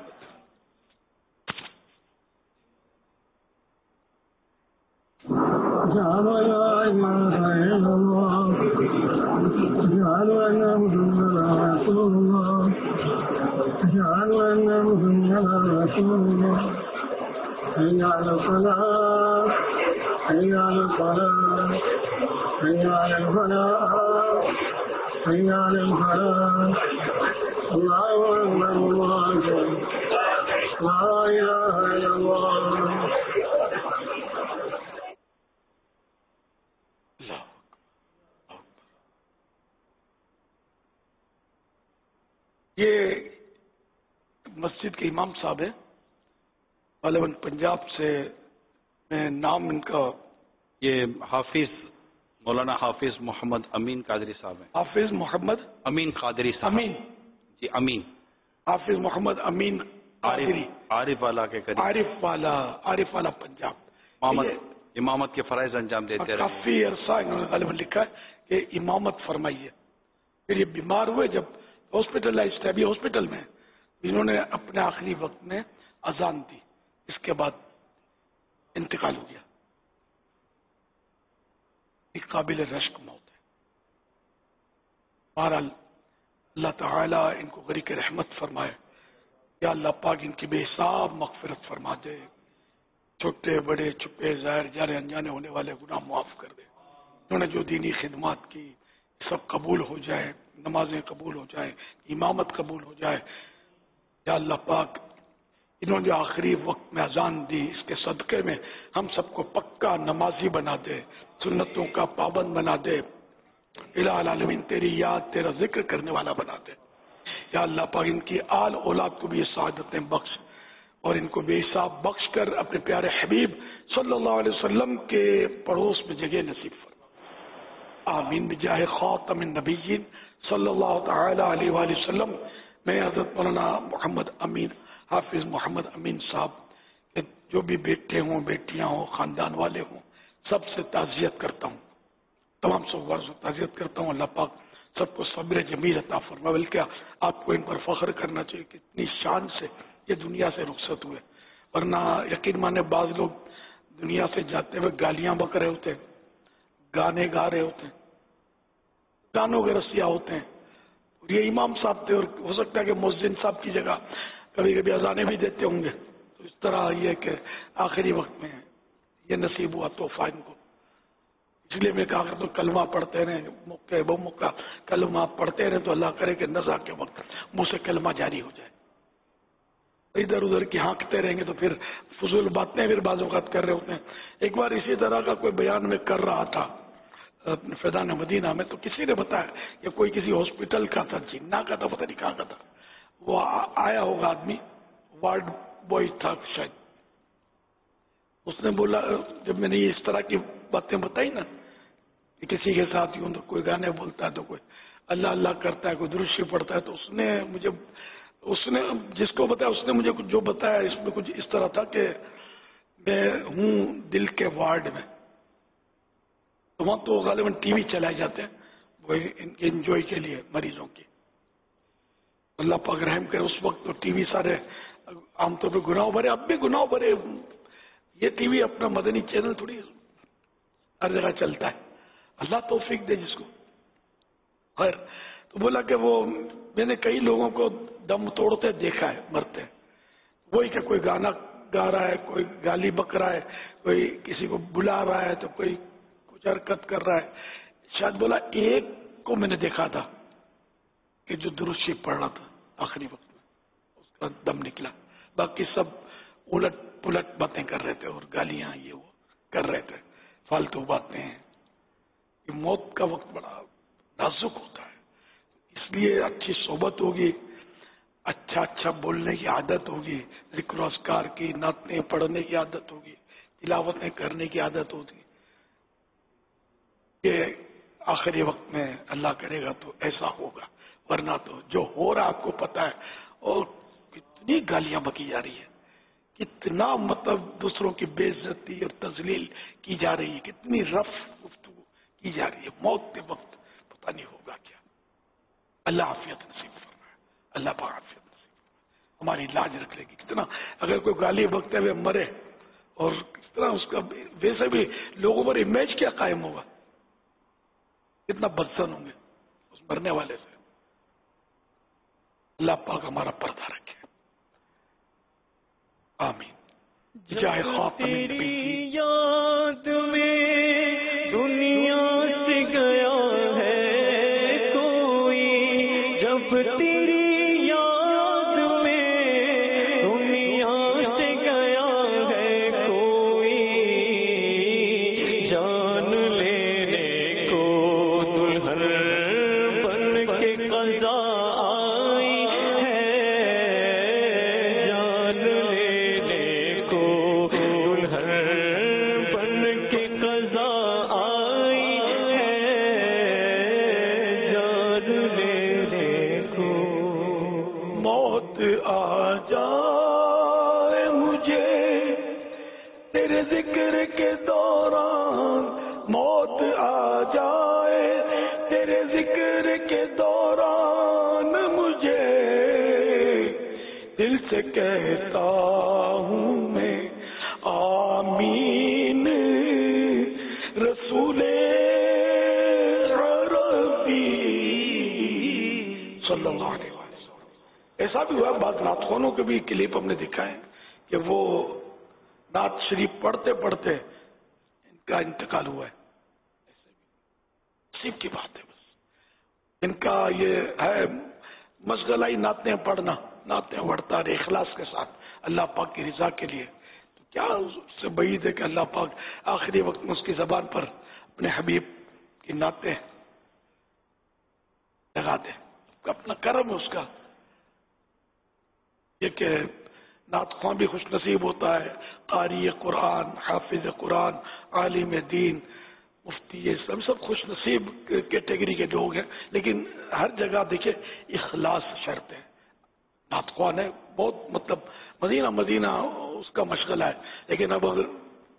جعلوا لا إله إلا الله جعلوا أن محمدا رسول الله جعلوا أن محمدا رسول الله حي على الصلاة حي على الصلاة حي على الفلاح حي على الفلاح الله أكبر الله أكبر لا إله إلا الله۔ یہ مسجد کے امام صاحب ہیں، غالباً پنجاب سے، میں نام ان کا، یہ حافظ مولانا حافظ محمد امین قادری صاحب ہیں۔ حافظ محمد امین قادری صاحب، امین جی امین، حافظ محمد امین قادری، عارف والا کے قریب، عارف والا، عارف والا پنجاب، امامت امامت کے فرائض انجام دیتے رہے، کافی عرصہ انہوں نے غالباً لکھا ہے کہ امامت فرمائی ہے۔ پھر یہ بیمار ہوئے، جب ہاسپٹلائزڈ ہے، ابھی ہاسپٹل میں، انہوں نے اپنے آخری وقت میں اذان دی، اس کے بعد انتقال ہو گیا۔ ایک قابل رشک موت ہے۔ بہرحال اللہ تعالیٰ ان کو غریق رحمت فرمائے، یا اللہ پاک ان کی بے حساب مغفرت فرما دے، چھوٹے بڑے چھپے ظاہر جانے انجانے ہونے والے گناہ معاف کر دے۔ انہوں نے جو دینی خدمات کی سب قبول ہو جائے، نمازیں قبول ہو جائیں، امامت قبول ہو جائے۔ یا اللہ پاک انہوں نے جو آخری وقت میں اذان دی، اس کے صدقے میں ہم سب کو پکا نمازی بنا دے، سنتوں کا پابند بنا دے، الہ العالمین تیری یاد تیرا ذکر کرنے والا بنا دے۔ یا اللہ پاک ان کی آل اولاد کو بھی یہ سعادتیں بخش، اور ان کو بے حساب بخش کر اپنے پیارے حبیب صلی اللہ علیہ وسلم کے پڑوس میں جگہ نصیب فرما۔ آمین بجاہ خاتم النبیین صلی اللہ تعالی علیہ وآلہ وسلم۔ میں حضرت مولانا محمد امین حافظ محمد امین صاحب جو بھی بیٹے ہوں، بیٹیاں ہوں، خاندان والے ہوں، سب سے تعزیت کرتا ہوں، تمام سوگوار سے تعزیت کرتا ہوں۔ اللہ پاک سب کو صبر جمیل عطا فرما، بلکہ آپ کو ان پر فخر کرنا چاہیے کہ اتنی شان سے یہ دنیا سے رخصت ہوئے، ورنہ یقین مانے بعض لوگ دنیا سے جاتے ہوئے گالیاں بک رہے ہوتے، گانے گا رہے ہوتے، गानों के रसिया होते हैं। और ये इमाम साहब थे और हो सकता है कि मुअज्जिन साहब की जगह कभी कभी अजानें भी देते होंगे। तो इस तरह ये कि आखिरी वक्त में ये नसीब हुआ तोहफा इनको, इसलिए मैं कहा तो कलमा पढ़ते रहे, मौके बहु मौका कलमा पढ़ते रहे तो अल्लाह करे कि नज़ा के वक्त मुँह से कलमा जारी हो जाए। इधर उधर की हाँकते रहेंगे तो फिर फजूल बातें फिर बाज़ औक़ात कर रहे होते हैं। एक बार इसी तरह का कोई बयान में कर रहा था फैज़ान मदीना में, तो किसी ने बताया कि कोई किसी हॉस्पिटल का था, जिन्ना का था, पता नहीं कहाँ का था, वो आया होगा आदमी, वार्ड बॉय था शायद। उसने बोला, जब मैंने ये इस तरह की बातें बताई ना कि किसी के साथ यूं तो कोई गाने बोलता है तो कोई अल्लाह अल्लाह करता है, कोई दुरूद पढ़ता है, तो उसने मुझे उसने जिसको बताया उसने मुझे कुछ जो बताया इसमें कुछ इस तरह था कि मैं हूँ दिल के वार्ड में, तो वहाँ तो गालिबन टीवी चलाए जाते हैं वो इनके एंजॉय के लिए मरीजों की। अल्लाह पाक रहम करे, उस वक्त तो टीवी सारे आमतौर पर गुनाह भरे, अब भी गुनाह भरे, ये टीवी अपना मदनी चैनल थोड़ी हर जगह चलता है, अल्लाह तौफीक दे जिसको। खैर, तो बोला कि वो मैंने कई लोगों को दम तोड़ते देखा है, मरते, वही कि कोई गाना गा रहा है, कोई गाली बक रहा है, कोई किसी को बुला रहा है, तो कोई कुछ हरकत कर रहा है। शायद बोला एक को मैंने देखा था कि जो दुरूद शरीफ पढ़ रहा था आखिरी वक्त में, उसका दम निकला, बाकी सब उलट पुलट बातें कर रहे थे और गालियां ये वो कर रहे थे, फालतू बातें। ये मौत का वक्त बड़ा नाजुक होता है, इसलिए अच्छी सोबत होगी, अच्छा अच्छा बोलने की आदत होगी, जिक्र अस्कार की, नातें पढ़ने की आदत होगी, तिलावतें करने की आदत होगी। ये आखिरी वक्त में अल्लाह करेगा तो ऐसा होगा, वरना तो जो हो रहा आपको पता है। और कितनी गालियां बकी जा रही है, कितना मतलब दूसरों की बेइज्जती और तजलील की जा रही है, कितनी रफ गुफ्तगू की जा रही है। मौत के वक्त पता नहीं होगा क्या। अल्लाह आफियत नसीब फरमाए, अल्लाह पाक आफियत नसीब फरमाए, हमारी लाज रख लेगी। कितना अगर कोई गाली बकते हुए मरे और किस तरह उसका वैसे भी लोगों पर इमेज क्या कायम होगा, कितना बदसन होंगे उस मरने वाले से। अल्लाह पाक हमारा पर्दा रखे, आमीन। जाए तेरी याद में दुनिया से गया है कोई, जब तेरी याद में दुनिया से गया है कोई, जान लेने को दुल्हन बन के कज़ा आई है, जान लेने को दुल्हन बन के कज़ा आई है, जान लेने को। मौत आ जाए मुझे तेरे जिक्र के दौरान, मौत आ जाए तेरे जिक्र के दौरान, मुझे दिल से कहता हूँ मैं आमीन, रसूले रब्बी सल्लल्लाहु अलैहि वसल्लम। ऐसा भी हुआ, बाद नातखानों के भी क्लिप हमने दिखाए कि वो नात शरीफ पढ़ते पढ़ते इनका इंतकाल हुआ है। नसीब की बात है, बस इनका ये है मशगला ही नातें पढ़ना, नातें पढ़ता रहे इखलास के साथ अल्लाह पाक की रिजा के लिए। तो क्या उससे बईद है कि अल्लाह पाक आखिरी वक्त में उसकी जबान पर अपने हबीब की नातें लगा दे, अपना करम है उसका। ये कि नातख्वां भी खुश नसीब होता है, कारी कुरान, हाफिज कुरान, आलिम दीन, मुफ्ती, ये सब सब खुश नसीब कैटेगरी के लोग हैं। लेकिन हर जगह देखिए इखलास शर्त है। नातख्वां है बहुत मतलब मदीना मदीना उसका मशगला है, लेकिन अब अगर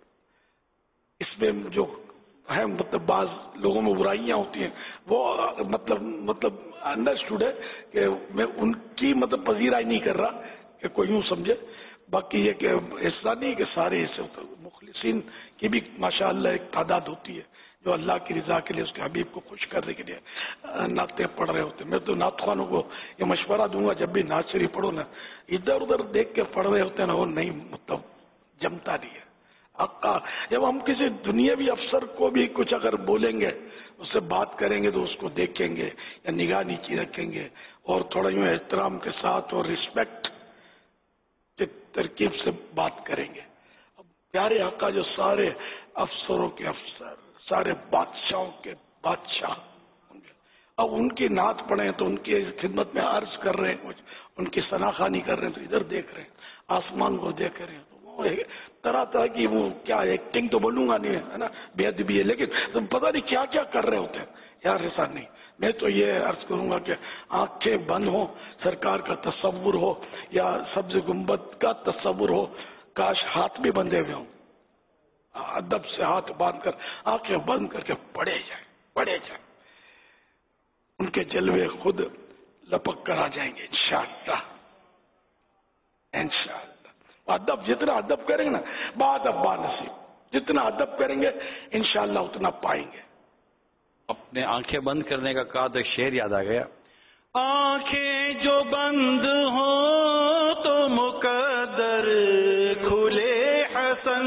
इसमें जो है मतलब बाज लोगों में बुराइयां होती हैं, वो मतलब मतलब अंडरस्टूड है कि मैं उनकी मतलब पजीराई नहीं कर रहा कि कोई यूं समझे। बाकी ये कि ऐसा नहीं कि सारे ऐसे होते, मुखलिसीन की भी माशाअल्लाह एक तादाद होती है जो अल्लाह की रजा के लिए उसके हबीब को खुश करने के लिए नाते पढ़ रहे होते। मैं तो नात खानों को ये मशवरा दूंगा, जब भी नात शरीफ पढ़ो ना, इधर उधर देख के पढ़ रहे होते हैं ना, वो नहीं मतलब जमता नहीं है। अक्का जब हम किसी दुनियावी अफसर को भी कुछ अगर बोलेंगे, उससे बात करेंगे, तो उसको देखेंगे या निगाह नीचे रखेंगे और थोड़ा यूं एहतराम के साथ और रिस्पेक्ट के तरकीब से बात करेंगे। अब प्यारे आका जो सारे अफसरों के अफसर, सारे बादशाहों के बादशाह, अब उनकी नात पढ़े तो उनकी खिदमत में अर्ज कर रहे हैं, कुछ उनकी सनाखानी कर रहे हैं, तो इधर देख रहे हैं, आसमान को देख रहे हैं, तो वो तरह तरह की वो क्या एक्टिंग तो बोलूंगा नहीं है ना, बेअदबी है, लेकिन तो पता नहीं क्या क्या कर रहे होते हैं यार। ऐसा नहीं, मैं तो ये अर्ज करूंगा कि आंखें बंद हो, सरकार का तस्वुर हो या सब्ज गुंबद का तस्वुर हो, काश हाथ भी बंधे हुए हों, अदब से हाथ बांध कर आंखें बंद करके पढ़े जाए पढ़े जाए, उनके जलवे खुद लपक कर आ जाएंगे इंशाअल्लाह इंशाअल्लाह। अदब जितना अदब करेंगे ना, बादब बानसीब, जितना अदब करेंगे इंशाअल्लाह उतना पाएंगे। अपने आंखें बंद करने का कहा तो एक शेर याद आ गया। आंखें जो बंद हो तो मुकद्दर खुले हसन,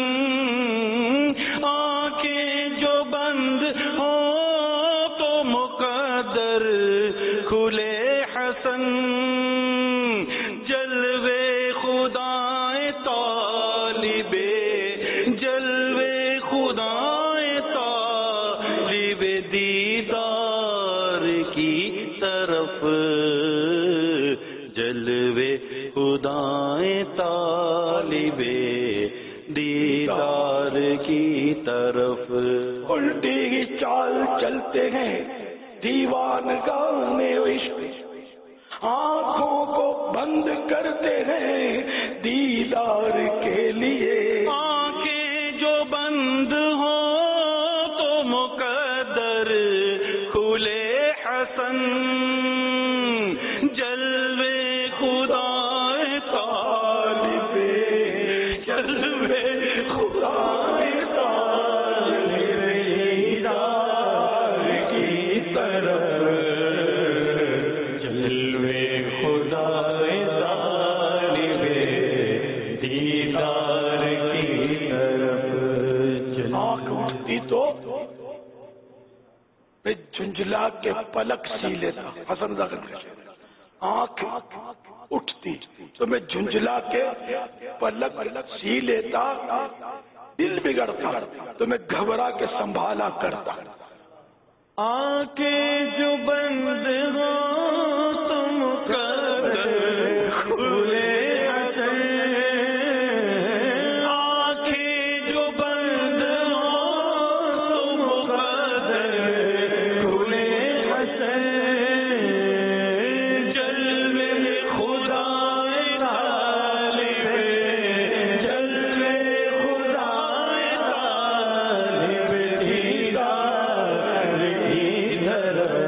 आंखें जो बंद हो तो मुकद्दर खुले हसन, जलवे खुदाए तालिबे, जलवे खुदाए तालिबे दीदार की तरफ, जलवे खुदाए तालिबे दीदार की तरफ। उल्टी चाल चलते हैं दीवान गाने इश्क, आंखों को बंद करते हैं दीदार के लिए, आंखें जो बंद हो तो मुकद्दर खुले हसन, जलवे खुदाए तालिबे, जलवे खुदाए तालिबे दीदार की तरफ, जलवे खुदाए तालिबे दीदार की तरफ। आंख उठती तो मैं झुंझला के पलक सी लेता, हसन आंख उठती तो मैं झुंझला के पलक सी लेता, दिल बिगड़ता तो मैं घबरा के संभाला करता। आंखें जो बंद हो तुम मुकद्दर खुले हसन, आंखें जो बंद हो तुम मुकद्दर खुले हसन, जलवे खुदाए तालिबे, जलवे खुदाए तालिबे दीदार की तरफ,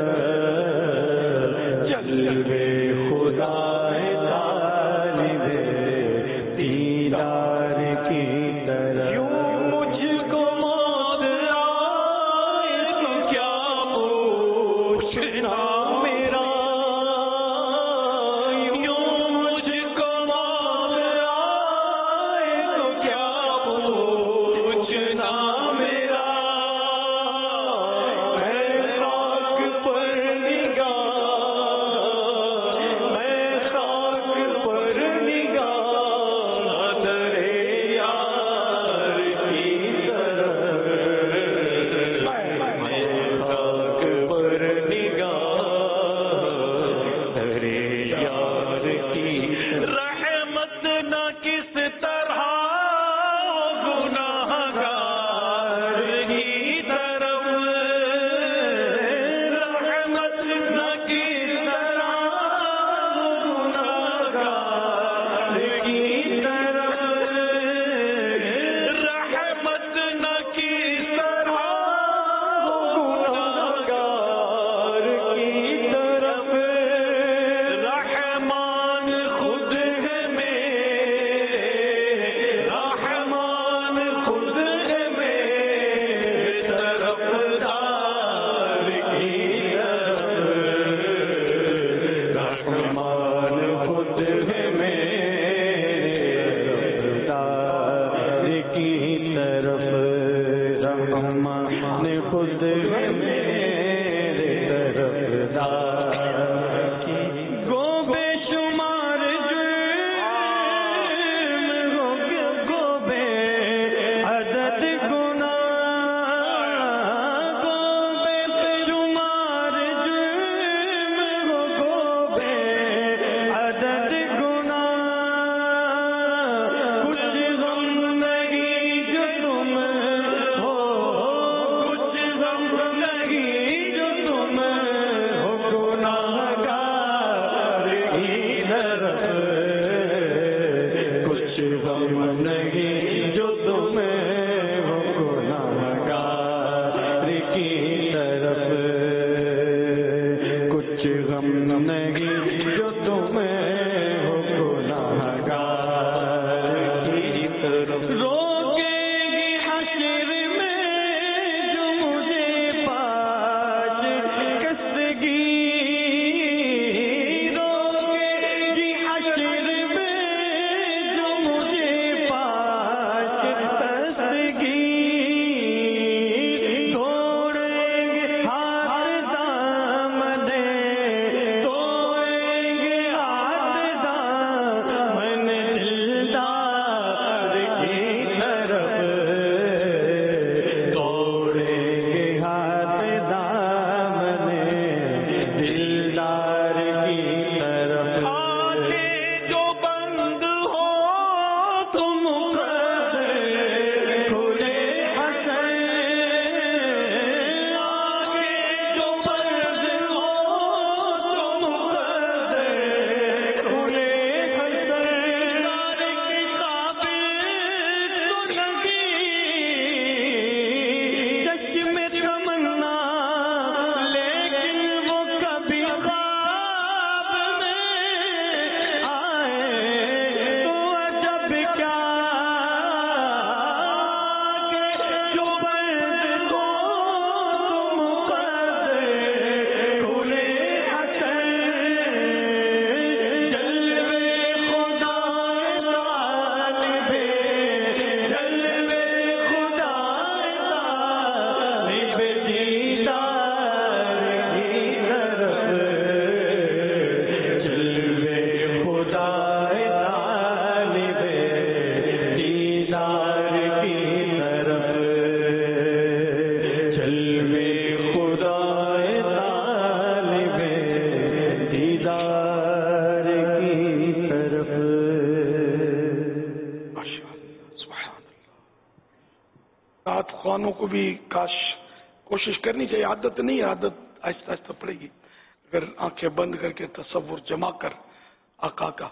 خوانوں کو بھی کاش کوشش کرنی چاہیے، عادت نہیں ہے، عادت آہستہ آہستہ پڑے گی. اگر آنکھیں بند کر کے تصور جما کر آقا کا،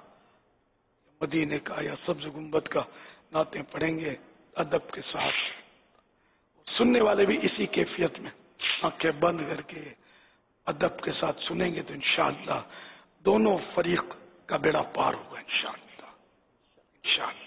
مدینے کا یا سبز گنبد کا نعتیں پڑھیں گے ادب کے ساتھ، سننے والے بھی اسی کیفیت میں آنکھیں بند کر کے ادب کے ساتھ سنیں گے تو انشاءاللہ دونوں فریق کا بیڑا پار ہوگا انشاءاللہ انشاءاللہ.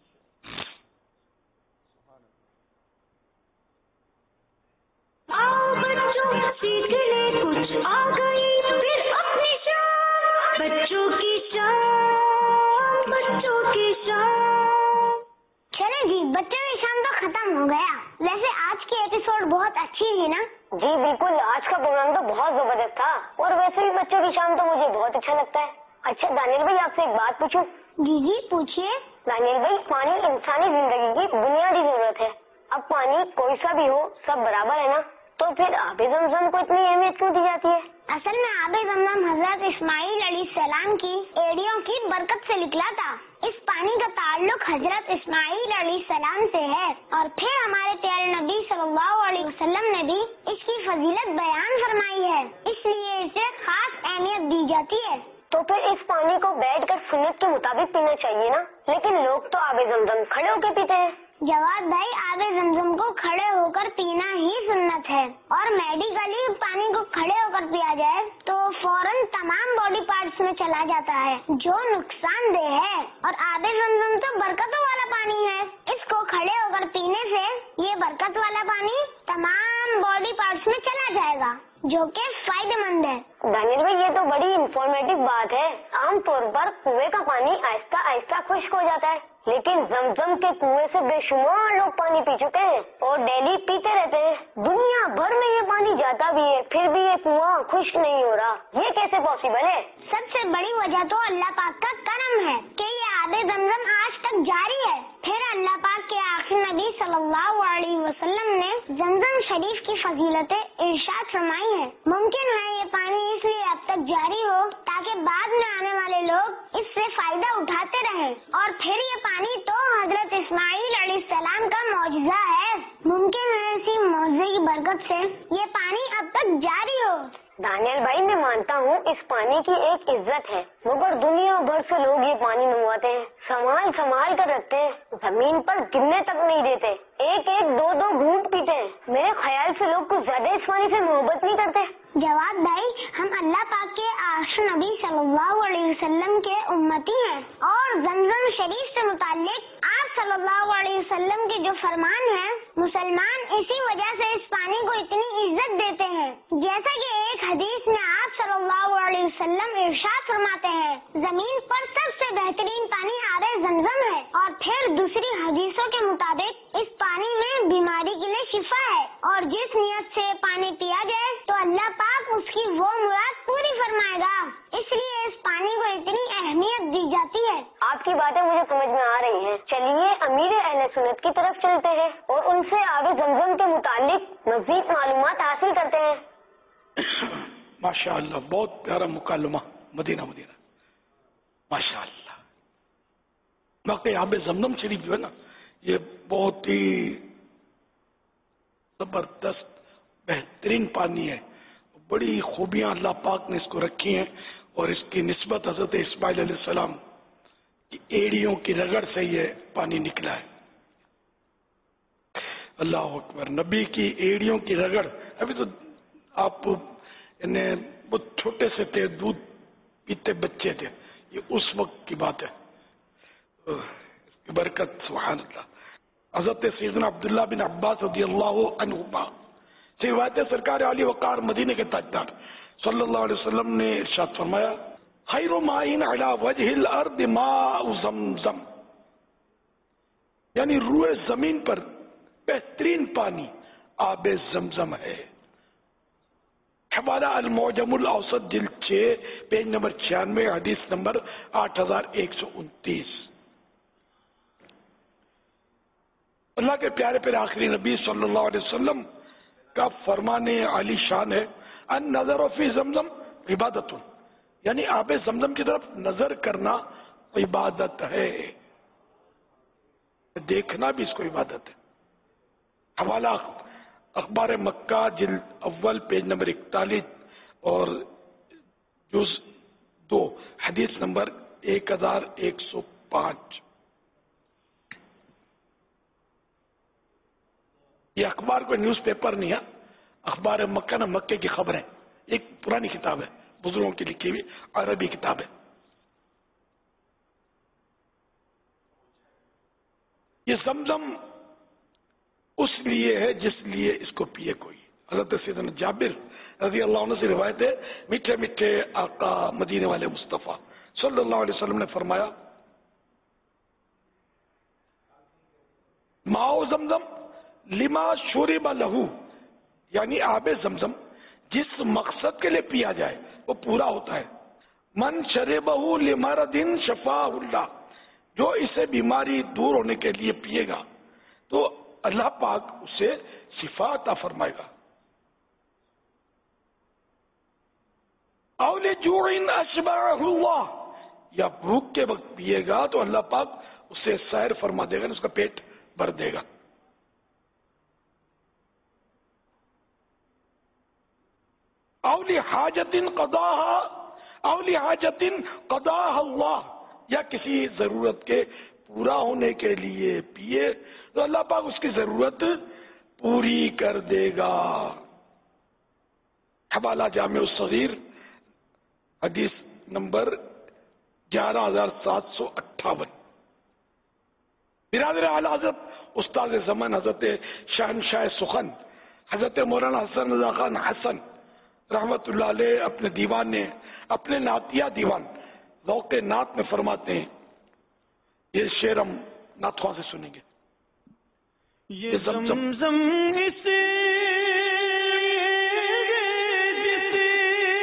سیکھ لے کچھ آ گئی پھر اپنی شان، بچوں کی شان، بچوں کی شان. چلے جی، بچوں کی شان تو ختم ہو گیا. ویسے آج کی ایپیسوڈ بہت اچھی تھی نا؟ جی بالکل، آج کا پروگرام تو بہت زبردست تھا، اور ویسے بھی بچوں کی شان تو مجھے بہت اچھا لگتا ہے. اچھا دانیل بھائی، آپ سے ایک بات پوچھوں؟ جی جی پوچھیے. دانیل بھائی، پانی انسانی زندگی کی بنیادی ضرورت ہے. اب پانی کوئی سا بھی ہو سب برابر ہے نا، تو پھر آب زمزم کو اتنی اہمیت کیوں دی جاتی ہے؟ اصل میں آب زمزم حضرت اسماعیل علیہ السلام کی ایڑیوں کی برکت سے نکلا تھا. اس پانی کا تعلق حضرت اسماعیل علیہ السلام سے ہے، اور پھر ہمارے پیارے نبی صلی اللہ علیہ وسلم نے بھی اس کی فضیلت بیان فرمائی ہے، اس لیے اسے خاص اہمیت دی جاتی ہے. تو پھر اس پانی کو بیٹھ کر سنت کے مطابق پینا چاہیے نا، لیکن لوگ تو آب زمزم کھڑے ہو کے پیتے ہیں. جواد بھائی، آب زمزم کو کھڑے ہو کر پینا ہی سنت ہے، اور میڈیکلی پانی کو کھڑے ہو کر پیا جائے تو فوراً تمام باڈی پارٹس میں چلا جاتا ہے جو نقصان دہ ہے. اور آب زمزم تو برکتوں والا پانی ہے، اس کو کھڑے ہو کر پینے سے یہ برکت والا پانی تمام باڈی پارٹس میں چلا جائے گا جو کہ فائدہ مند ہے. دانیل بھائی، یہ تو بڑی انفارمیٹو بات ہے. عام طور پر کنویں کا پانی آہستہ آہستہ خشک ہو جاتا ہے، لیکن زمزم کے کنویں سے بے شمار لوگ پانی پی چکے ہیں اور ڈیلی پیتے رہتے ہیں. دنیا بھر میں یہ پانی جاتا بھی ہے، پھر بھی یہ کنواں خشک خشک نہیں ہو رہا، یہ کیسے پاسبل ہے؟ سب سے بڑی وجہ تو اللہ پاک کا کرم ہے کہ یہ آب زمزم آج تک جاری ہے۔ پھر اللہ پاک کے آخری نبی صلی اللہ علیہ وسلم نے زمزم شریف کی فضیلتیں ارشاد فرمائی ہیں۔ ممکن ہے یہ پانی اس لیے اب تک جاری ہو تاکہ بعد میں آنے والے لوگ اس سے فائدہ اٹھاتے رہیں، اور پھر یہ پانی تو حضرت اسماعیل علیہ السلام کا معجزہ ہے، ممکن ہے اسی معجزے کی برکت سے یہ پانی اب تک جاری ہو۔ دانیال بھائی میں مانتا ہوں اس پانی کی ایک عزت ہے، مگر دنیا بھر سے لوگ یہ پانی منگواتے ہیں، سنبھال سنبھال کر رکھتے ہیں، زمین پر گرنے تک نہیں دیتے، ایک ایک دو دو گھونٹ پیتے ہیں۔ میرے خیال سے لوگ کچھ زیادہ اس پانی سے محبت نہیں کرتے۔ جواب بھائی، ہم اللہ پاک کے آخری نبی صلی اللہ علیہ وسلم کے امتی ہیں، اور زمزم شریف سے متعلق آپ صلی اللہ علیہ وسلم کے جو فرمان ہیں، مسلمان اسی وجہ سے اس پانی کو اتنی عزت دیتے ہیں، جیسا کہ ایک حدیث میں آپ صلی اللہ علیہ وسلم ارشاد فرماتے ہیں، زمین پر سب سے بہترین پانی آب زمزم ہے، اور پھر دوسری حدیثوں کے مطابق اس پانی میں بیماری کے لیے شفا ہے، اور جس نیت سے پانی پیا جائے تو اللہ پاک اس کی وہ مراد پوری فرمائے گا، اس لیے اس پانی کو اتنی اہمیت دی جاتی ہے۔ آپ کی باتیں مجھے سمجھ میں آ رہی ہیں، چلیے امیر اہل سنت کی طرف چلتے ہیں اور ان سے آب زمزم کے متعلق مزید معلومات حاصل کرتے ہیں۔ ماشاء اللہ، بہت پیارا مکالمہ، مدینہ مدینہ، ماشاء اللہ۔ باقی آب زمزم شریف جو ہے نا، یہ بہت ہی زبردست بہترین پانی ہے، بڑی خوبیاں اللہ پاک نے اس کو رکھی ہیں، اور اس کی نسبت حضرت اسماعیل علیہ السلام کی ایڑیوں کی رگڑ سے یہ پانی نکلا ہے۔ اللہ اکبر، نبی کی ایڑیوں کی رگڑ، ابھی تو آپ انہیں بہت چھوٹے سے تھے، دودھ پیتے بچے تھے، یہ اس وقت کی بات ہے، اس کی برکت سبحان اللہ۔ حضرت سیدنا عبداللہ بن عباس رضی اللہ عنہما سے روایت ہے، سرکار علی وقار مدینے کے تاجدار صلی اللہ علیہ وسلم نے ارشاد فرمایا، خیر مائن علی وجہ الارض ماء زمزم، یعنی روئے زمین پر بہترین پانی آب زمزم ہے۔ حوالہ المعجم الاوسط جلد چھ پیج نمبر چھیانوے، حدیث نمبر آٹھ ہزار ایک سو انتیس۔ اللہ کے پیارے پھر آخری نبی صلی اللہ علیہ وسلم کا فرمان عالی شان ہے، ان نظر فی زمزم عبادت، یعنی آب زمزم کی طرف نظر کرنا عبادت ہے، دیکھنا بھی اس کو عبادت ہے۔ حوالہ اخبار مکہ جلد اول پیج نمبر اکتالیس اور جز دو حدیث نمبر ایک ہزار ایک سو پانچ۔ یہ اخبار کوئی نیوز پیپر نہیں ہے، اخبار مکہ نہ مکے کی خبریں، ایک پرانی کتاب ہے، بزرگوں کی لکھی ہوئی عربی کتاب ہے۔ یہ زمزم اس لیے ہے جس لیے اس کو پیے کوئی۔ حضرت سیدنا جابر رضی اللہ عنہ سے روایت ہے، میٹھے میٹھے آقا مدینے والے مصطفیٰ صلی اللہ علیہ وسلم نے فرمایا، ماء زمزم لما شرب لہو، یعنی آب زمزم جس مقصد کے لیے پیا جائے وہ پورا ہوتا ہے۔ من شربہ لمرض شفاہ اللہ، جو اسے بیماری دور ہونے کے لیے پیے گا تو اللہ پاک اسے شفا عطا فرمائے گا۔ او لجوع اشبعہ اللہ، یا بھوک کے وقت پیے گا تو اللہ پاک اسے سیر فرما دے گا، اس کا پیٹ بھر دے گا۔ او لحاجت قضاها، او لحاجت قضاها اللہ، یا کسی ضرورت کے پورا ہونے کے لیے پیے تو اللہ پاک اس کی ضرورت پوری کر دے گا۔ حوالہ جامع الصغیر حدیث نمبر گیارہ ہزار سات سو اٹھاون۔ برادر اعلی حضرت استاد زمان حضرت شہنشاہ سخن حضرت مولانا حسن رضا خان حسن رحمت اللہ علیہ اپنے دیوان نے اپنے نعتیہ دیوان ذوق نعت میں فرماتے ہیں، یہ شعر ہم نعت خواہ سے سنیں گے۔ یہ زمزم اسے جس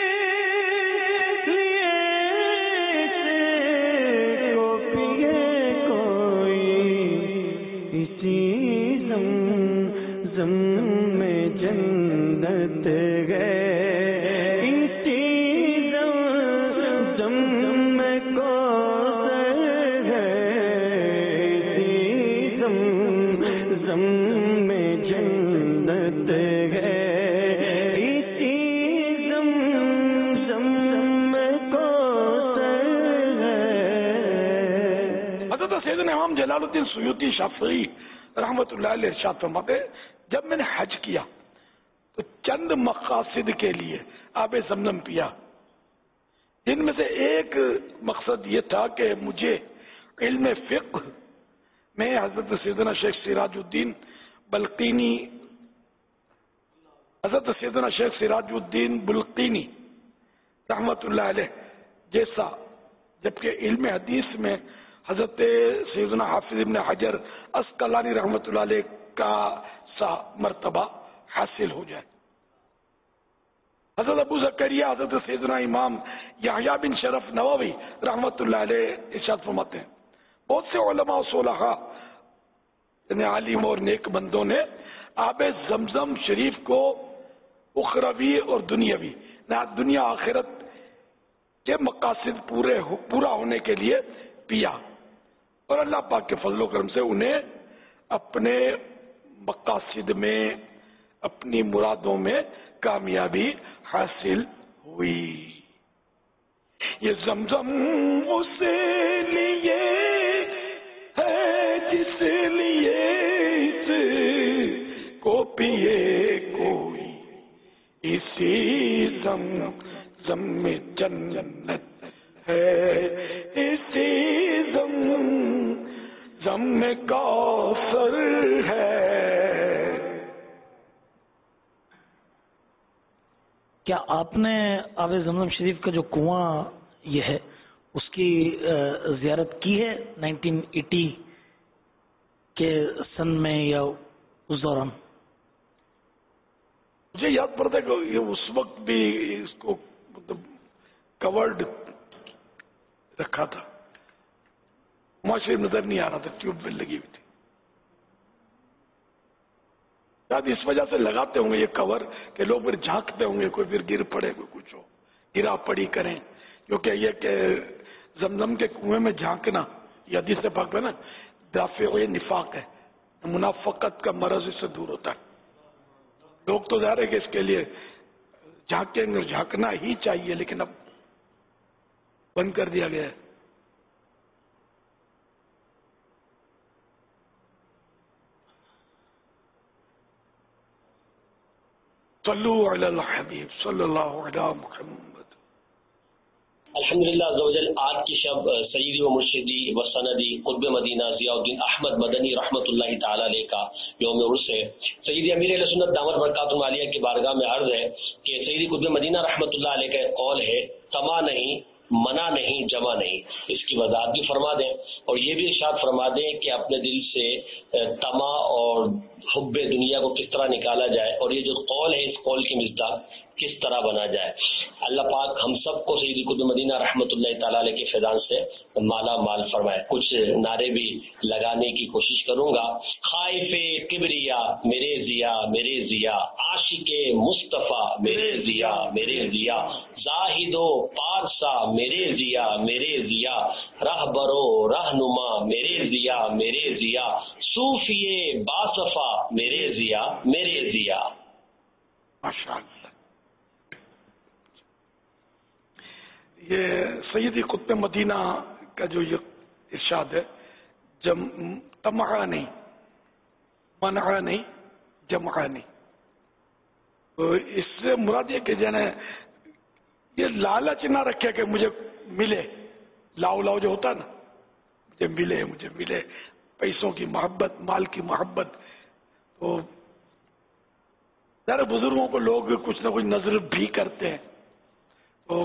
حضرت سیدنا امام جلال الدین سیوطی شافعی رحمۃ اللہ علیہ ارشاد فرماتے جب میں نے حج کیا تو چند مقاصد کے لیے آب زمزم پیا، جن میں سے ایک مقصد یہ تھا کہ مجھے علم فقہ میں حضرت سیدنا شیخ سراج الدین بلقینی حضرت سیدنا شیخ سراج الدین بلقینی رحمت اللہ علیہ جیسا، جبکہ علم حدیث میں حضرت سیدنا حافظ ابن حجر اسقلانی رحمت اللہ علیہ کا سا مرتبہ حاصل ہو جائے۔ حضرت ابو زکریا حضرت سیدنا امام یحییٰ بن شرف نووی رحمت اللہ علیہ ارشاد فرماتے ہیں بہت سے علماء و صلحاء یعنی عالم اور نیک بندوں نے آب زمزم شریف کو اخروی اور دنیاوی نہ دنیا آخرت کے مقاصد پورے ہو پورا ہونے کے لیے پیا، اور اللہ پاک کے فضل و کرم سے انہیں اپنے مقاصد میں اپنی مرادوں میں کامیابی حاصل ہوئی۔ یہ زمزم اس لیے ہے جس لیے اس کو پیے کوئی، اسی زمزم میں جنت ہے، اسی زمزم میں کوثر ہے۔ کیا آپ نے آب زمزم شریف کا جو کنواں یہ ہے اس کی زیارت کی ہے نائنٹین ایٹی کے سن میں یا اس دوران؟ مجھے یاد پڑتا ہے کہ یہ اس وقت بھی اس کو مطلب کورڈ رکھا تھا، معاشرے نظر نہیں آ رہا تھا، ٹیوب ویل لگی ہوئی تھی، شاید اس وجہ سے لگاتے ہوں گے یہ کور کہ لوگ پھر جھانکتے ہوں گے، کوئی پھر گر پڑے کوئی کچھ ہو، گرا پڑی کریں، کیونکہ یہ کہ زمزم کے کنویں میں جھانکنا یہ حدیث پاک ہے نا دافع نفاق ہے، منافقت کا مرض اس سے دور ہوتا ہے۔ لوگ تو ظاہر ہے کہ اس کے لیے جھانکیں گے، جھانکنا ہی چاہیے، لیکن اب بند کر دیا گیا ہے۔ صلو علی الحبیب صلی اللہ علی محمد۔ الحمدللہ عزوجل آج کی شب سیدی و مرشدی و سندی قطب مدینہ ضیاء الدین احمد مدنی رحمت اللہ تعالی علیہ کا یوم عرس ہے۔ سیدی امیر اہل سنت دامت برکاتہ العالیہ کی بارگاہ میں عرض ہے کہ سیدی قطب مدینہ رحمت اللہ علیہ کا ایک قول ہے تما نہیں، منع نہیں، جمع نہیں، اس کی وضاحت بھی فرما دیں اور یہ بھی ارشاد فرما دیں کہ اپنے دل سے تما اور حب دنیا کو کس طرح نکالا جائے اور یہ جو قول ہے اس قول کی مصداق کس طرح بنا جائے۔ اللہ پاک ہم سب کو سیدی قطب مدینہ رحمت اللہ تعالی علیہ کے فیضان سے مالا مال فرمائے۔ کچھ نعرے بھی لگانے کی کوشش کروں گا۔ خائف کبریا میرے ضیا میرے ضیا، عاشق مصطفیٰ میرے ضیا میرے ضیا، زاہد و پارسا میرے ضیا میرے ضیا، رہبرو رہنما میرے ضیا میرے ضیا، صوفی باصفا میرے ضیا میرے ضیا۔ ماشاءاللہ۔ یہ سیدی قطب مدینہ کا جو یہ ارشاد ہے جم تمعہ نہیں، منع نہیں، جمع نہیں، تو اس سے مراد یہ کہ جانے یہ لالچ نہ رکھے کہ مجھے ملے، لاؤ لاؤ جو ہوتا ہے نا، مجھے ملے مجھے ملے، پیسوں کی محبت، مال کی محبت۔ تو ذرا بزرگوں کو لوگ کچھ نہ کچھ نظر بھی کرتے ہیں، تو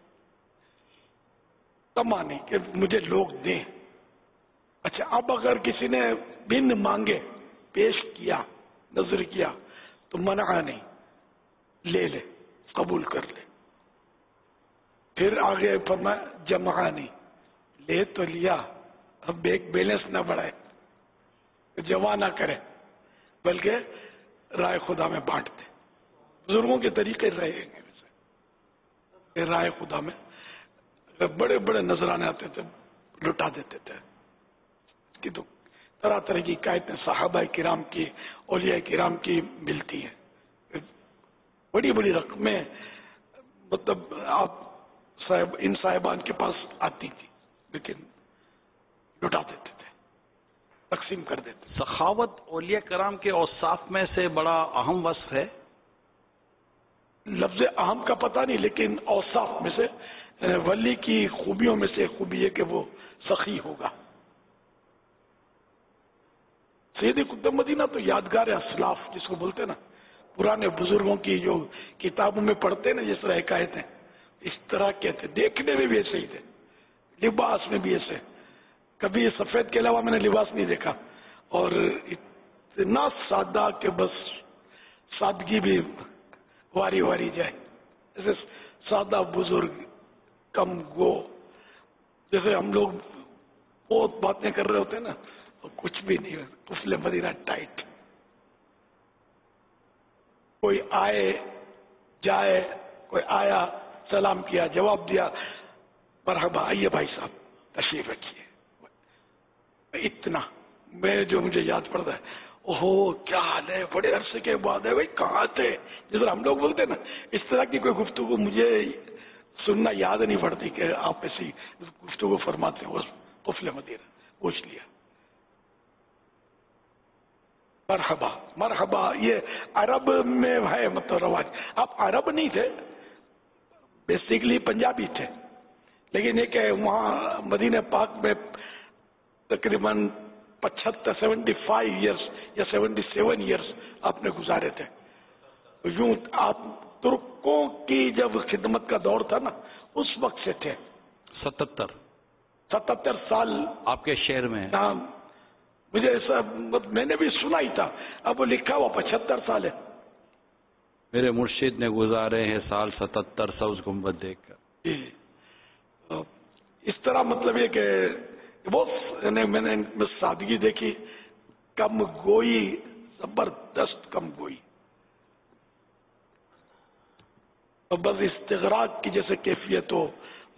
تما نہیں کہ مجھے لوگ دیں۔ اچھا اب اگر کسی نے بن مانگے پیش کیا، نظر کیا، تو منع نہیں، لے لے، قبول کر لے۔ پھر آگے فرمایا جمع نہیں، لے تو لیا، اب ایک بیلنس نہ بڑھائے، جمع نہ کرے، بلکہ رائے خدا میں بانٹ دے۔ بزرگوں کے طریقے رہے گے، رائے خدا میں بڑے بڑے نذرانے آتے تھے لٹا دیتے تھے، کہ تو طرح طرح کی قائدیں صحابہ کرام کی، اولیاء کرام کی ملتی ہیں، بڑی بڑی رقمیں مطلب آپ صاحب ان صاحبان کے پاس آتی تھی، لیکن لٹا دیتے تھے۔ تقسیم کر دیتے. سخاوت اولیاء کرام کے اوصاف میں سے بڑا اہم وصف ہے. لفظ اہم کا پتہ نہیں، لیکن اوصاف میں سے ولی کی خوبیوں میں سے خوبی ہے کہ وہ سخی ہوگا. سیدی قطب مدینہ تو یادگار اسلاف جس کو بولتے ہیں نا، پرانے بزرگوں کی جو کتابوں میں پڑھتے ہیں نا جس طرح حکایتیں، اس طرح کے تھے. دیکھنے میں بھی ایسے ہی تھے، لباس میں بھی ایسے. کبھی سفید کے علاوہ میں نے لباس نہیں دیکھا، اور اتنا سادہ کہ بس سادگی بھی واری واری جائے. جیسے سادہ بزرگ، کم گو. جیسے ہم لوگ بہت باتیں کر رہے ہوتے ہیں نا، تو کچھ بھی نہیں. طفل مدینہ ٹائٹ. کوئی آئے جائے، کوئی آیا سلام کیا، جواب دیا، مرحبا آئیے بھائی صاحب تشریف رکھیے. اتنا میں جو مجھے یاد پڑتا ہے، اوہو کیا حال ہے، بڑے عرصے کے بعد ہے بھائی، کہاں تھے. جس طرح ہم لوگ بولتے ہیں نا، اس طرح کی کوئی گفتگو مجھے سننا یاد نہیں پڑتی کہ آپ ایسی گفتگو فرماتے ہیں. طفل مدینہ پوچھ لیا، مرحبا مرحبا. یہ عرب میں ہے مطلب رواج. آپ عرب نہیں تھے، بیسیکلی پنجابی تھے، لیکن یہ کہ وہاں مدینہ پاک میں تقریباً پچہتر سیونٹی فائیو ایئرس یا سیونٹی سیون ایئرس آپ نے گزارے تھے. یوں آپ ترکوں کی جب خدمت کا دور تھا نا، اس وقت سے تھے. ستتر ستتر سال آپ کے شہر میں. ہاں، مجھے ایسا میں نے بھی سنا ہی تھا، اب وہ لکھا ہوا پچہتر سال ہے. میرے مرشد نے گزارے ہیں سال ستتر سبز گنبد دیکھ کر. جی، اس طرح مطلب یہ کہ بہت میں نے سادگی دیکھی، کم گوئی، زبردست کم گوئی. بس استغراق کی جیسے کیفیت ہو،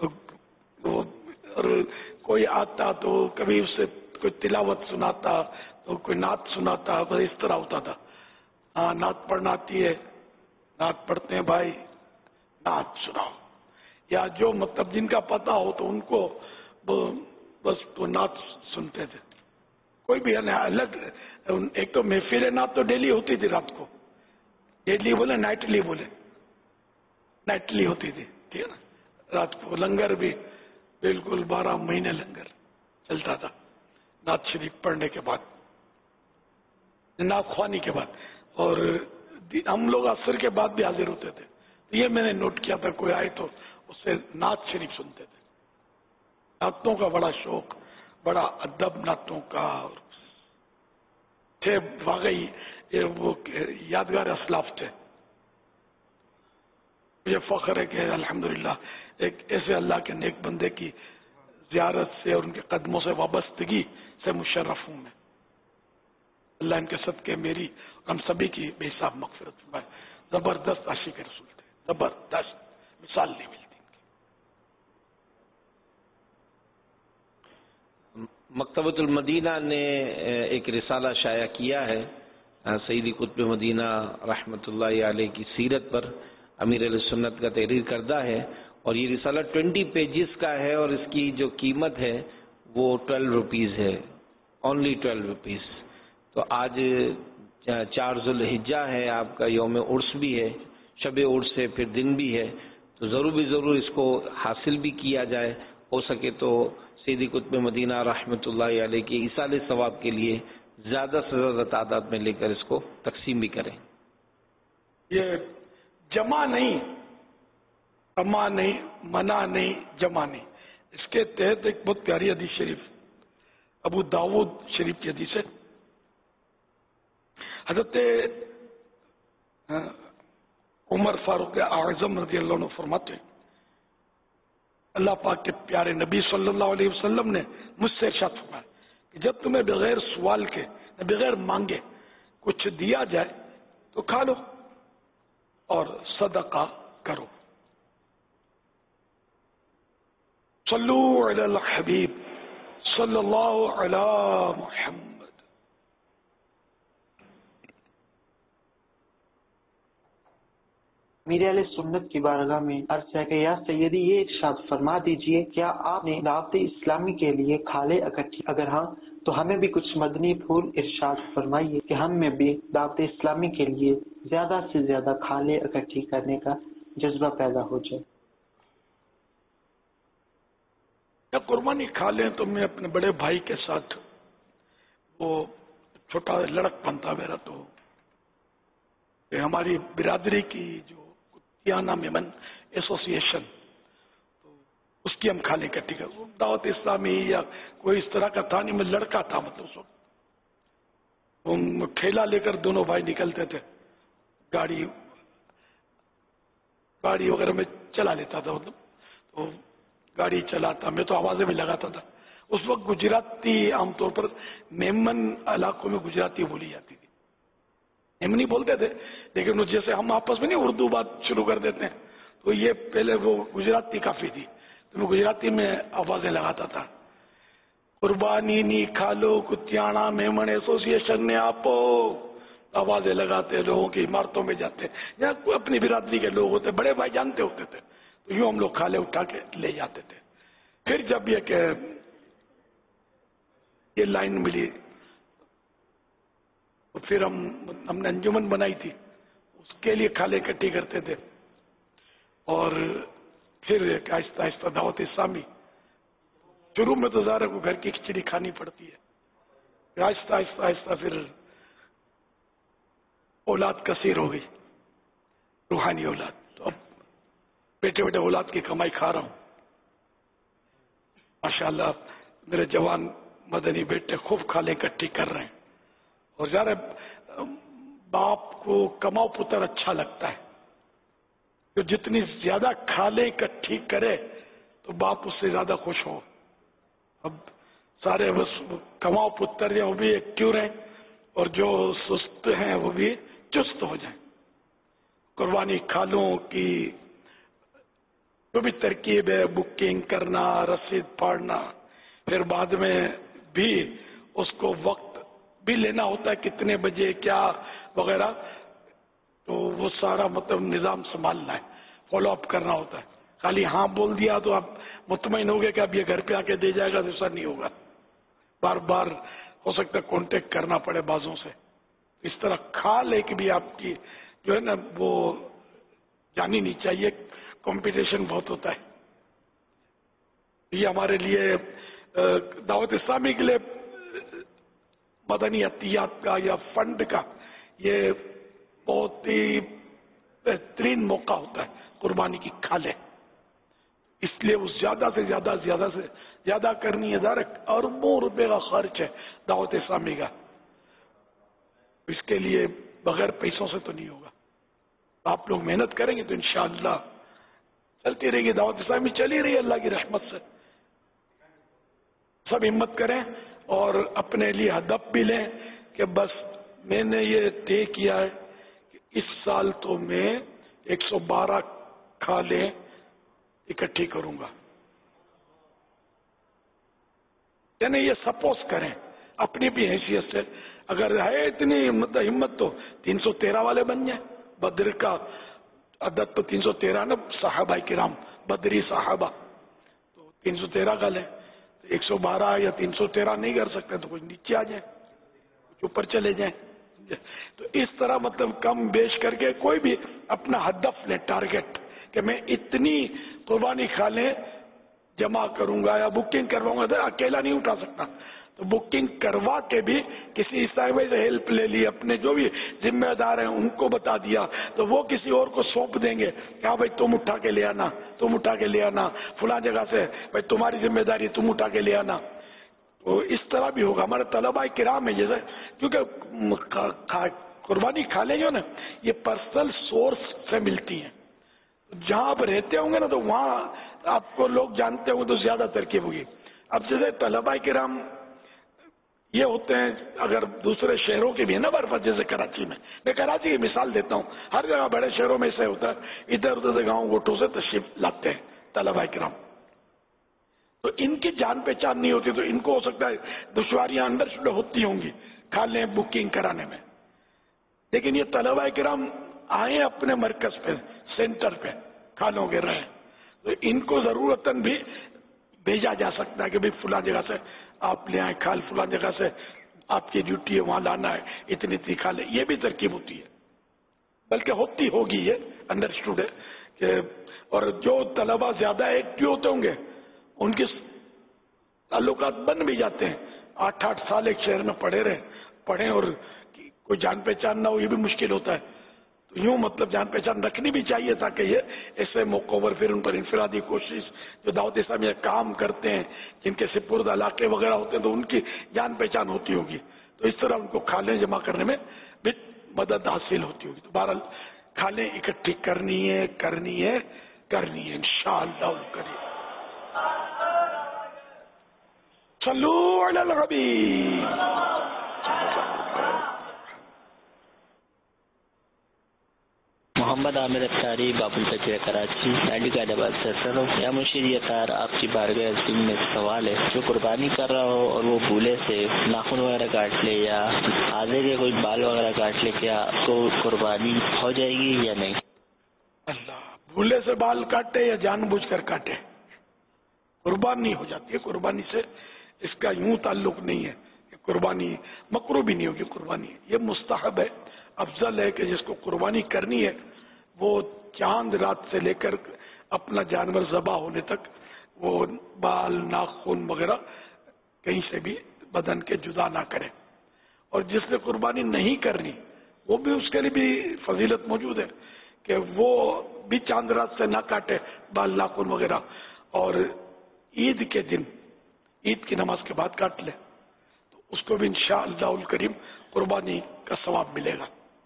اور کوئی آتا تو کبھی اس سے کوئی تلاوت سناتا تو کوئی نعت سناتا، بس اس طرح ہوتا تھا. ہاں نعت پڑھنا آتی ہے، نعت پڑھتے ہیں بھائی، نعت سناؤ. یا جو مطلب جن کا پتہ ہو تو ان کو بس تو نعت سنتے تھے. کوئی بھی الگ، ایک تو محفل نعت تو ڈیلی ہوتی تھی، رات کو ڈیلی بولے نائٹلی بولے نائٹلی ہوتی تھی، ٹھیک ہے نا. رات کو لنگر بھی بالکل بارہ مہینے لنگر چلتا تھا، نعت شریف پڑھنے کے بعد، نعت خوانی کے بعد. اور ہم لوگ عصر کے بعد بھی حاضر ہوتے تھے. یہ میں نے نوٹ کیا تھا، کوئی آئے تو اس سے نعت شریف سنتے تھے. نعتوں کا بڑا شوق، بڑا ادب نعتوں کا، اور تھے واقعی یہ وہ یادگار اسلاف تھے. مجھے فخر ہے کہ الحمدللہ ایک ایسے اللہ کے نیک بندے کی زیارت سے اور ان کے قدموں سے وابستگی سے مشرف ہوں میں. اللہ ان کے صدقے میری ہم سبھی کی بے حساب مغفرت فرمائے. زبردست عاشق رسول تھے، زبردست، مثال نہیں ملتی. مکتبۃ المدینہ نے ایک رسالہ شائع کیا ہے سیدی قطب مدینہ رحمۃ اللہ علیہ کی سیرت پر، امیر علیہ سنت کا تحریر کردہ ہے، اور یہ رسالہ ٹوینٹی پیجز کا ہے، اور اس کی جو قیمت ہے وہ ٹویلو روپیز ہے، اونلی ٹویلو روپیز. تو آج چار ذوالحجہ ہے، آپ کا یوم عرس بھی ہے، شب عرس ہے، پھر دن بھی ہے، تو ضرور بھی ضرور اس کو حاصل بھی کیا جائے. ہو سکے تو سیدی قطب مدینہ رحمۃ اللہ علیہ کے ایصال ثواب کے لیے زیادہ سے زیادہ تعداد میں لے کر اس کو تقسیم بھی کریں. یہ جمع نہیں، کما نہیں، منع نہیں، جمع نہیں. اس کے تحت ایک بہت پیاری حدیث شریف ابو داود شریف کی حدیث ہے. حضرت عمر فاروق اعظم رضی اللہ عنہ فرماتے ہیں، اللہ پاک کے پیارے نبی صلی اللہ علیہ وسلم نے مجھ سے ارشاد فرمایا کہ جب تمہیں بغیر سوال کے، بغیر مانگے کچھ دیا جائے تو کھا لو اور صدقہ کرو. صلو علی الحبیب صلی اللہ علی محمد. امیر علیہ سنت کی بارگاہ میں عرض ہے کہ یا سیدی یہ ارشاد فرما دیجئے کیا آپ نے دعوت اسلامی کے لیے کھالے اکٹھی، اگر ہاں تو ہمیں بھی کچھ مدنی پھول ارشاد فرمائیے کہ ہم میں بھی دعوت اسلامی کے لیے زیادہ سے زیادہ کھالیں اکٹھی کرنے کا جذبہ پیدا ہو جائے۔ جب قربانی کھا لیں تو میں اپنے بڑے بھائی کے ساتھ، وہ چھوٹا لڑک بنتا میرا، تو کہ ہماری برادری کی جو کتیانہ میمن ایسوسی ایشن، تو اس کی ہم کھالیں اکٹھی کر، دعوت اسلامی یا کوئی اس طرح کا تھا نہیں، میں لڑکا تھا مطلب اس وقت، ہم ٹھیلا لے کر دونوں بھائی نکلتے تھے، گاڑی گاڑی وغیرہ میں چلا لیتا تھا، مطلب تو گاڑی چلاتا، میں تو آوازیں بھی لگاتا تھا۔ اس وقت گجراتی عام طور پر میمن علاقوں میں گجراتی بولی جاتی تھی، میمنی بولتے تھے، لیکن جیسے ہم آپس میں نہیں اردو بات شروع کر دیتے ہیں، تو یہ پہلے وہ گجراتی کافی تھی، تو میں گجراتی میں آوازیں لگاتا تھا، قربانی نی کھالو کتیانا میمن ایسوسی ایشن نے آپ آوازیں لگاتے، لوگوں کی عمارتوں میں جاتے، یا اپنی برادری کے لوگ ہوتے، بڑے بھائی جانتے ہوتے تھے، تو یوں ہم لوگ کھالے اٹھا کے لے جاتے تھے۔ پھر جب یہ کہ یہ لائن ملی تو پھر ہم ہم نے انجمن بنائی تھی، اس کے لیے کھالے اکٹھی کرتے تھے، اور پھر آہستہ آہستہ دعوت اسلامی، شروع میں تو ظاہر کو گھر کی کھچڑی کھانی پڑتی ہے، آہستہ آہستہ آہستہ پھر اولاد کثیر ہو گئی، روحانی اولاد، تو اب بیٹے بیٹے اولاد کی کمائی کھا رہا ہوں، ماشاءاللہ میرے جوان مدنی بیٹے خوب کھالے اکٹھی کر رہے ہیں، اور ظاہر باپ کو کماؤ پتر اچھا لگتا ہے، تو جتنی زیادہ کھالے اکٹھی کرے تو باپ اس سے زیادہ خوش ہو۔ اب سارے بس کماؤ پتر ہیں وہ بھی ایکٹیو رہیں، اور جو سست ہیں وہ بھی چست ہو جائیں۔ قربانی کھالوں کی جو بھی ترکیب ہے، بکنگ کرنا، رسید پاڑنا، پھر بعد میں بھی اس کو وقت بھی لینا ہوتا ہے، کتنے بجے کیا وغیرہ، تو وہ سارا مطلب نظام سنبھالنا ہے، فالو اپ کرنا ہوتا ہے۔ خالی ہاں بول دیا تو آپ مطمئن ہو گئے کہ اب یہ گھر پہ آ کے دے جائے گا، تو ایسا نہیں ہوگا، بار بار ہو سکتا ہے کانٹیکٹ کرنا پڑے بازوں سے۔ اس طرح کھال ایک بھی آپ کی جو ہے نا وہ جانی نہیں چاہیے، کمپٹیشن بہت ہوتا ہے۔ یہ ہمارے لیے دعوت اسلامی کے لیے مدنی عطیات کا یا فنڈ کا یہ بہت ہی بہترین موقع ہوتا ہے، قربانی کی کھالیں، اس لیے وہ زیادہ سے زیادہ زیادہ سے زیادہ کرنی ہے، ذرا اربوں روپے کا خرچ ہے دعوت اسلامی کا، اس کے لیے بغیر پیسوں سے تو نہیں ہوگا۔ آپ لوگ محنت کریں گے تو انشاءاللہ چلتی رہے گی، دعوت اسلامی چلی رہی ہے اللہ کی رحمت سے۔ سب ہمت کریں اور اپنے لیے ہدف بھی لیں کہ بس میں نے یہ طے کیا ہے کہ اس سال تو میں ایک سو بارہ کھالیں اکٹھی کروں گا، یعنی یہ سپوز کریں اپنی بھی حیثیت سے، اگر ہے اتنی ہمت تو تین سو تیرہ والے بن جائیں۔ بدر کا عدد تو تین سو تیرہ نا، صحابہ کرام بدری صحابہ، تو تین سو تیرہ کا لیں، ایک سو بارہ یا تین سو تیرہ نہیں کر سکتے تو کچھ نیچے آ جائیں، کچھ اوپر چلے جائیں۔ تو اس طرح مطلب کم بیش کر کے کوئی بھی اپنا ہدف لیں، ٹارگٹ، کہ میں اتنی قربانی کھالیں جمع کروں گا یا بکنگ کرواؤں گا، اکیلا نہیں اٹھا سکتا، تو بکنگ کروا کے بھی کسی صاحب سے ہیلپ لے لی، اپنے جو بھی ذمہ دار ہیں ان کو بتا دیا، تو وہ کسی اور کو سونپ دیں گے کہ ہاں بھائی تم اٹھا کے لے آنا، تم اٹھا کے لے آنا، فلاں جگہ سے بھائی تمہاری ذمہ داری تم اٹھا کے لے آنا۔ تو اس طرح بھی ہوگا۔ ہمارے طلباء کرام ہے جیسے، کیونکہ قربانی کھا لیں گے نا، یہ پرسنل سورس سے ملتی ہیں، جہاں آپ رہتے ہوں گے نا تو وہاں آپ کو لوگ جانتے ہوں گے تو زیادہ ترکیب ہوگی۔ اب جیسے طلباء کرام یہ ہوتے ہیں، اگر دوسرے شہروں کے بھی ہے نا برفت، جیسے کراچی میں، میں کراچی کی مثال دیتا ہوں، ہر جگہ بڑے شہروں میں ایسا ہوتا ہے، ادھر ادھر سے گاؤں گوٹوں سے تشریف لاتے ہیں طلباء کرام، تو ان کی جان پہچان نہیں ہوتی، تو ان کو ہو سکتا ہے دشواریاں اندر شروع ہوتی ہوں گی کھالیں بکنگ کرانے میں، لیکن یہ طلباء کرام آئے اپنے مرکز پہ، سینٹر پہ کھالوں کے رہے، تو ان کو ضرورتاً بھی بھیجا جا سکتا ہے کہ بھائی فلاں جگہ سے آپ لے آئیں کھال فلان جگہ سے آپ کی ڈیوٹی ہے وہاں لانا ہے اتنی اتنی کھالیں، یہ بھی ترکیب ہوتی ہے، بلکہ ہوتی ہوگی، یہ انڈرسٹوڈ ہے کہ اور جو طلبہ زیادہ ایکٹیو ہوتے ہوں گے ان کے تعلقات بن بھی جاتے ہیں. آٹھ آٹھ سال ایک شہر میں پڑھے رہے پڑھیں اور کوئی جان پہچان نہ ہو، یہ بھی مشکل ہوتا ہے. تو یوں مطلب جان پہچان رکھنی بھی چاہیے تاکہ یہ ایسے موقعوں پر پھر ان پر انفرادی کوشش جو دعوت اسلامیہ کام کرتے ہیں جن کے سپرد علاقے وغیرہ ہوتے ہیں تو ان کی جان پہچان ہوتی ہوگی، تو اس طرح ان کو کھالیں جمع کرنے میں بھی مدد حاصل ہوتی ہوگی. تو بہرحال کھالیں اکٹھی کرنی ہے کرنی ہے کرنی ہے انشاءاللہ کریم. صلو علی الحبیب. محمد عامر افطاری باب الفجر کراچی اینڈی کا ادب سر یا مرشد اطہر آپ کی بارگاہ عظیم میں سوال ہے، جو قربانی کر رہا ہو اور وہ بھولے سے ناخن وغیرہ کاٹ لے یا آدھے کے کوئی بال وغیرہ کاٹ لے، کیا تو قربانی ہو جائے گی یا نہیں؟ اللہ، بھولے سے بال کاٹے یا جان بوجھ کر کاٹے قربانی ہو جاتی ہے. قربانی سے اس کا یوں تعلق نہیں ہے کہ قربانی مکروہ بھی نہیں ہوگی، قربانی یہ مستحب ہے، افضل ہے کہ جس کو قربانی کرنی ہے وہ چاند رات سے لے کر اپنا جانور ذبح ہونے تک وہ بال ناخن وغیرہ کہیں سے بھی بدن کے جدا نہ کرے. اور جس نے قربانی نہیں کرنی وہ بھی اس کے لیے بھی فضیلت موجود ہے کہ وہ بھی چاند رات سے نہ کاٹے بال ناخن وغیرہ، اور عید کے دن عید کی نماز کے بعد کاٹ لے تو اس کو بھی انشاءاللہ الکریم قربانی کا ثواب ملے گا.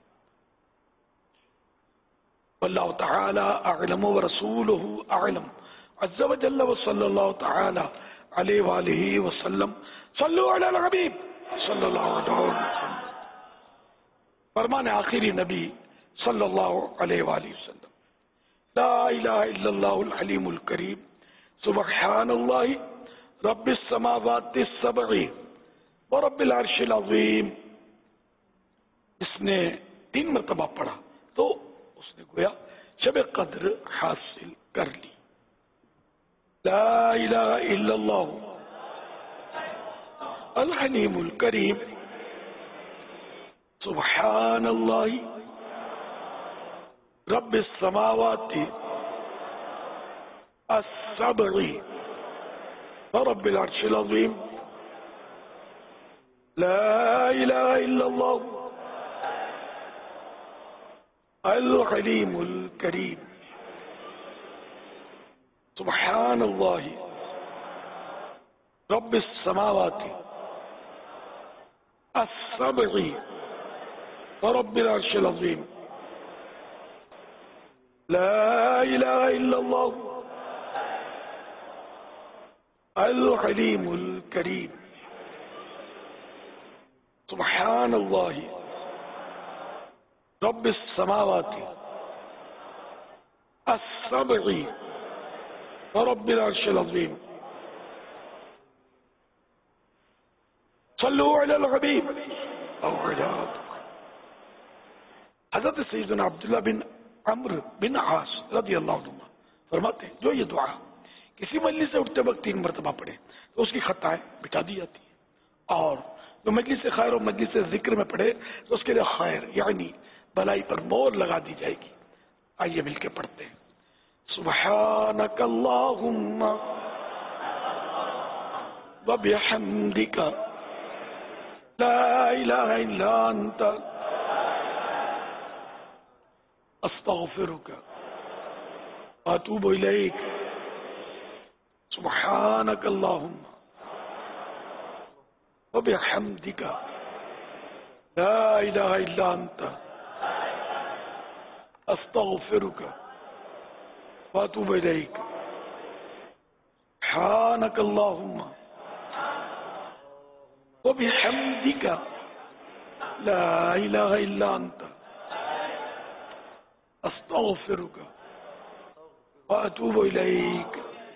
واللہ تعالی اعلم ورسولہ اعلم عز وجل وصلی اللہ تعالی علیہ وآلہ وسلم. صلو علی الحبیب صلی اللہ علیہ وسلم. فرمان آخری نبی صلی اللہ علیہ وآلہ وسلم. لا الہ الا اللہ الحلیم الکریم سبحان اللہ رب السماوات السبع ورب العرش العظیم. اس نے تین مرتبہ پڑھا تو اس نے گویا شب قدر حاصل کر لی. لا الہ الا اللہ الحلیم الکریم سبحان اللہ رب السماوات السبع ورب العرش العظیم. لا الہ الا اللہ الحلیم الکریم سبحان اللہ رب السماوات السبع ورب العرش العظیم. لا الہ الا اللہ الحلیم الکریم سبحان اللہ رب السماوات السبع ورب العرش العظیم. صلو علی الحبیب. حضرت سیدنا عبداللہ بن عمرو بن عاص رضی اللہ عنہ فرماتے ہیں جو یہ دعا کسی مجلس سے اٹھتے وقت تین مرتبہ پڑھے تو اس کی خطائیں مٹا دی جاتی ہیں، اور جو مجلس سے خیر اور مجلس سے ذکر میں پڑھے تو اس کے لیے خیر یعنی بلائی پر مور لگا دی جائے گی. آئیے مل کے پڑھتے ہیں. سبحانک اللہم وبحمدک لا الہ الا انت استغفرک واتوب الیک. سبحانک اللہم وبحمدک لا الہ الا انت استغفرک واتوب الیک. سبحانک اللہم وبحمدک لا الہ الا انت استغفرک واتوب الیک.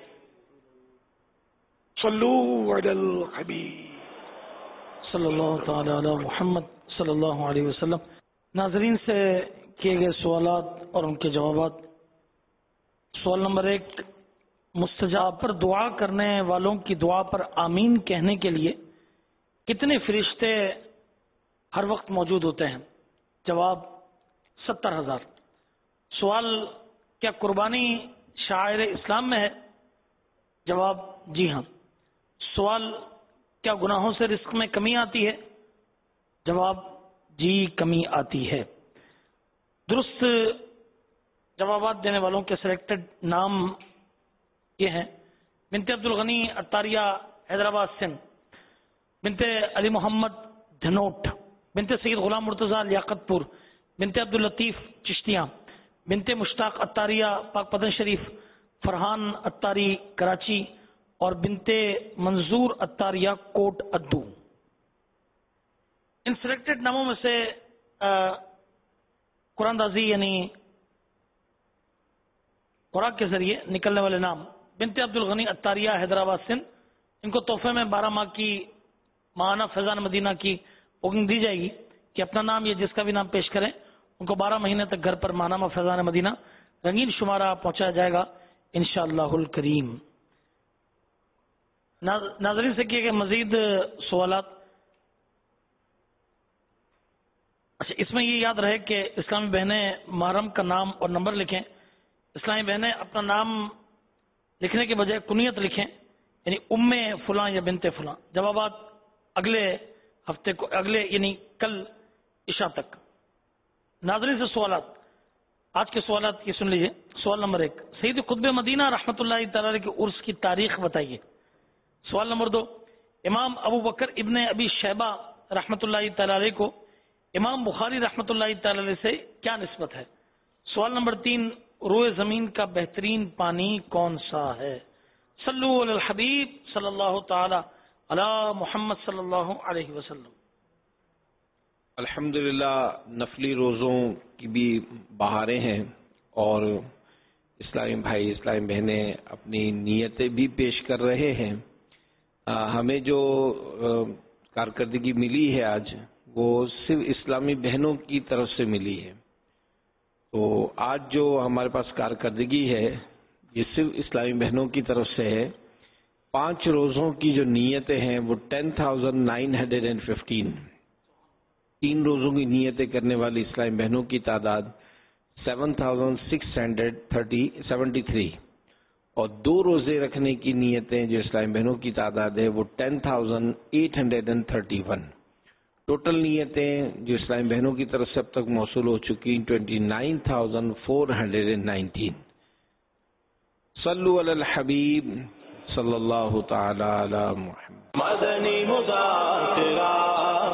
صلو علی الحبیب صلی اللہ تعالی علی محمد صلی اللہ علیہ وسلم. ناظرین سے کیے گئے سوالات اور ان کے جوابات. سوال نمبر ایک مستجاب پر دعا کرنے والوں کی دعا پر آمین کہنے کے لیے کتنے فرشتے ہر وقت موجود ہوتے ہیں؟ جواب ستر ہزار۔ سوال کیا قربانی شاعر اسلام میں ہے؟ جواب جی ہاں۔ سوال کیا گناہوں سے رزق میں کمی آتی ہے؟ جواب جی کمی آتی ہے۔ درست جوابات دینے والوں کے سلیکٹڈ نام یہ ہیں: بنت عبد الغنی عطاریہ حیدرآباد سندھ، بنت علی محمد دھنوٹ، بنت سید غلام مرتضیٰ لیاقت پور، بنت عبد اللطیف چشتیاں، بنت مشتاق عطاریہ پاک پتن شریف، فرحان عطاری کراچی اور بنت منظور عطاریہ کوٹ ادو۔ ان سلیکٹڈ ناموں میں سے قرآن دازی یعنی خوراک کے ذریعے نکلنے والے نام: بنت عبد الغنی عطاریہ حیدرآباد سندھ، ان کو تحفے میں بارہ ماہ کی ماہانہ فیضان مدینہ کی بکنگ دی جائے گی کہ اپنا نام یا جس کا بھی نام پیش کریں ان کو بارہ مہینے تک گھر پر ماہانہ فیضان مدینہ رنگین شمارہ پہنچایا جائے گا انشاءاللہ الکریم۔ ناظرین سے کیے گئے مزید سوالات، اچھا اس میں یہ یاد رہے کہ اسلامی بہنیں محرم کا نام اور نمبر لکھیں۔ اسلامی بہنیں اپنا نام لکھنے کے بجائے کنیت لکھیں، یعنی ام فلاں یا بنت فلاں۔ جوابات اگلے ہفتے کو، اگلے یعنی کل عشاء تک۔ ناظرین سے سوالات، آج کے سوالات یہ سن لیجئے۔ سوال نمبر ایک: سید قطب مدینہ رحمۃ اللہ تعالی علیہ کے عرس کی تاریخ بتائیے۔ سوال نمبر دو: امام ابو بکر ابن ابی شیبہ رحمۃ اللہ تعالی علیہ کو امام بخاری رحمۃ اللہ تعالی علیہ سے کیا نسبت ہے؟ سوال نمبر تین: روئے زمین کا بہترین پانی کون سا ہے؟ صلو علی الحبیب صلی اللہ تعالی علی محمد صلی اللہ علیہ وسلم۔ الحمدللہ نفلی روزوں کی بھی بہاریں ہیں اور اسلامی بھائی اسلامی بہنیں اپنی نیتیں بھی پیش کر رہے ہیں۔ ہمیں جو کارکردگی ملی ہے آج وہ صرف اسلامی بہنوں کی طرف سے ملی ہے، تو آج جو ہمارے پاس کارکردگی ہے یہ صرف اسلامی بہنوں کی طرف سے ہے۔ پانچ روزوں کی جو نیتیں ہیں وہ ten thousand nine hundred and fifteen, تین روزوں کی نیتیں کرنے والی اسلامی بہنوں کی تعداد seven thousand six hundred thirty seventy three, اور دو روزے رکھنے کی نیتیں جو اسلامی بہنوں کی تعداد ہے وہ ten thousand eight hundred and thirty one. Total نیتیں جو اسلامی بہنوں کی طرف سے اب تک موصول ہو چکی twenty nine thousand four hundred and nineteen. صلو علی الحبیب صلی اللہ تعالی علی محمد۔ مدنی مذاکرات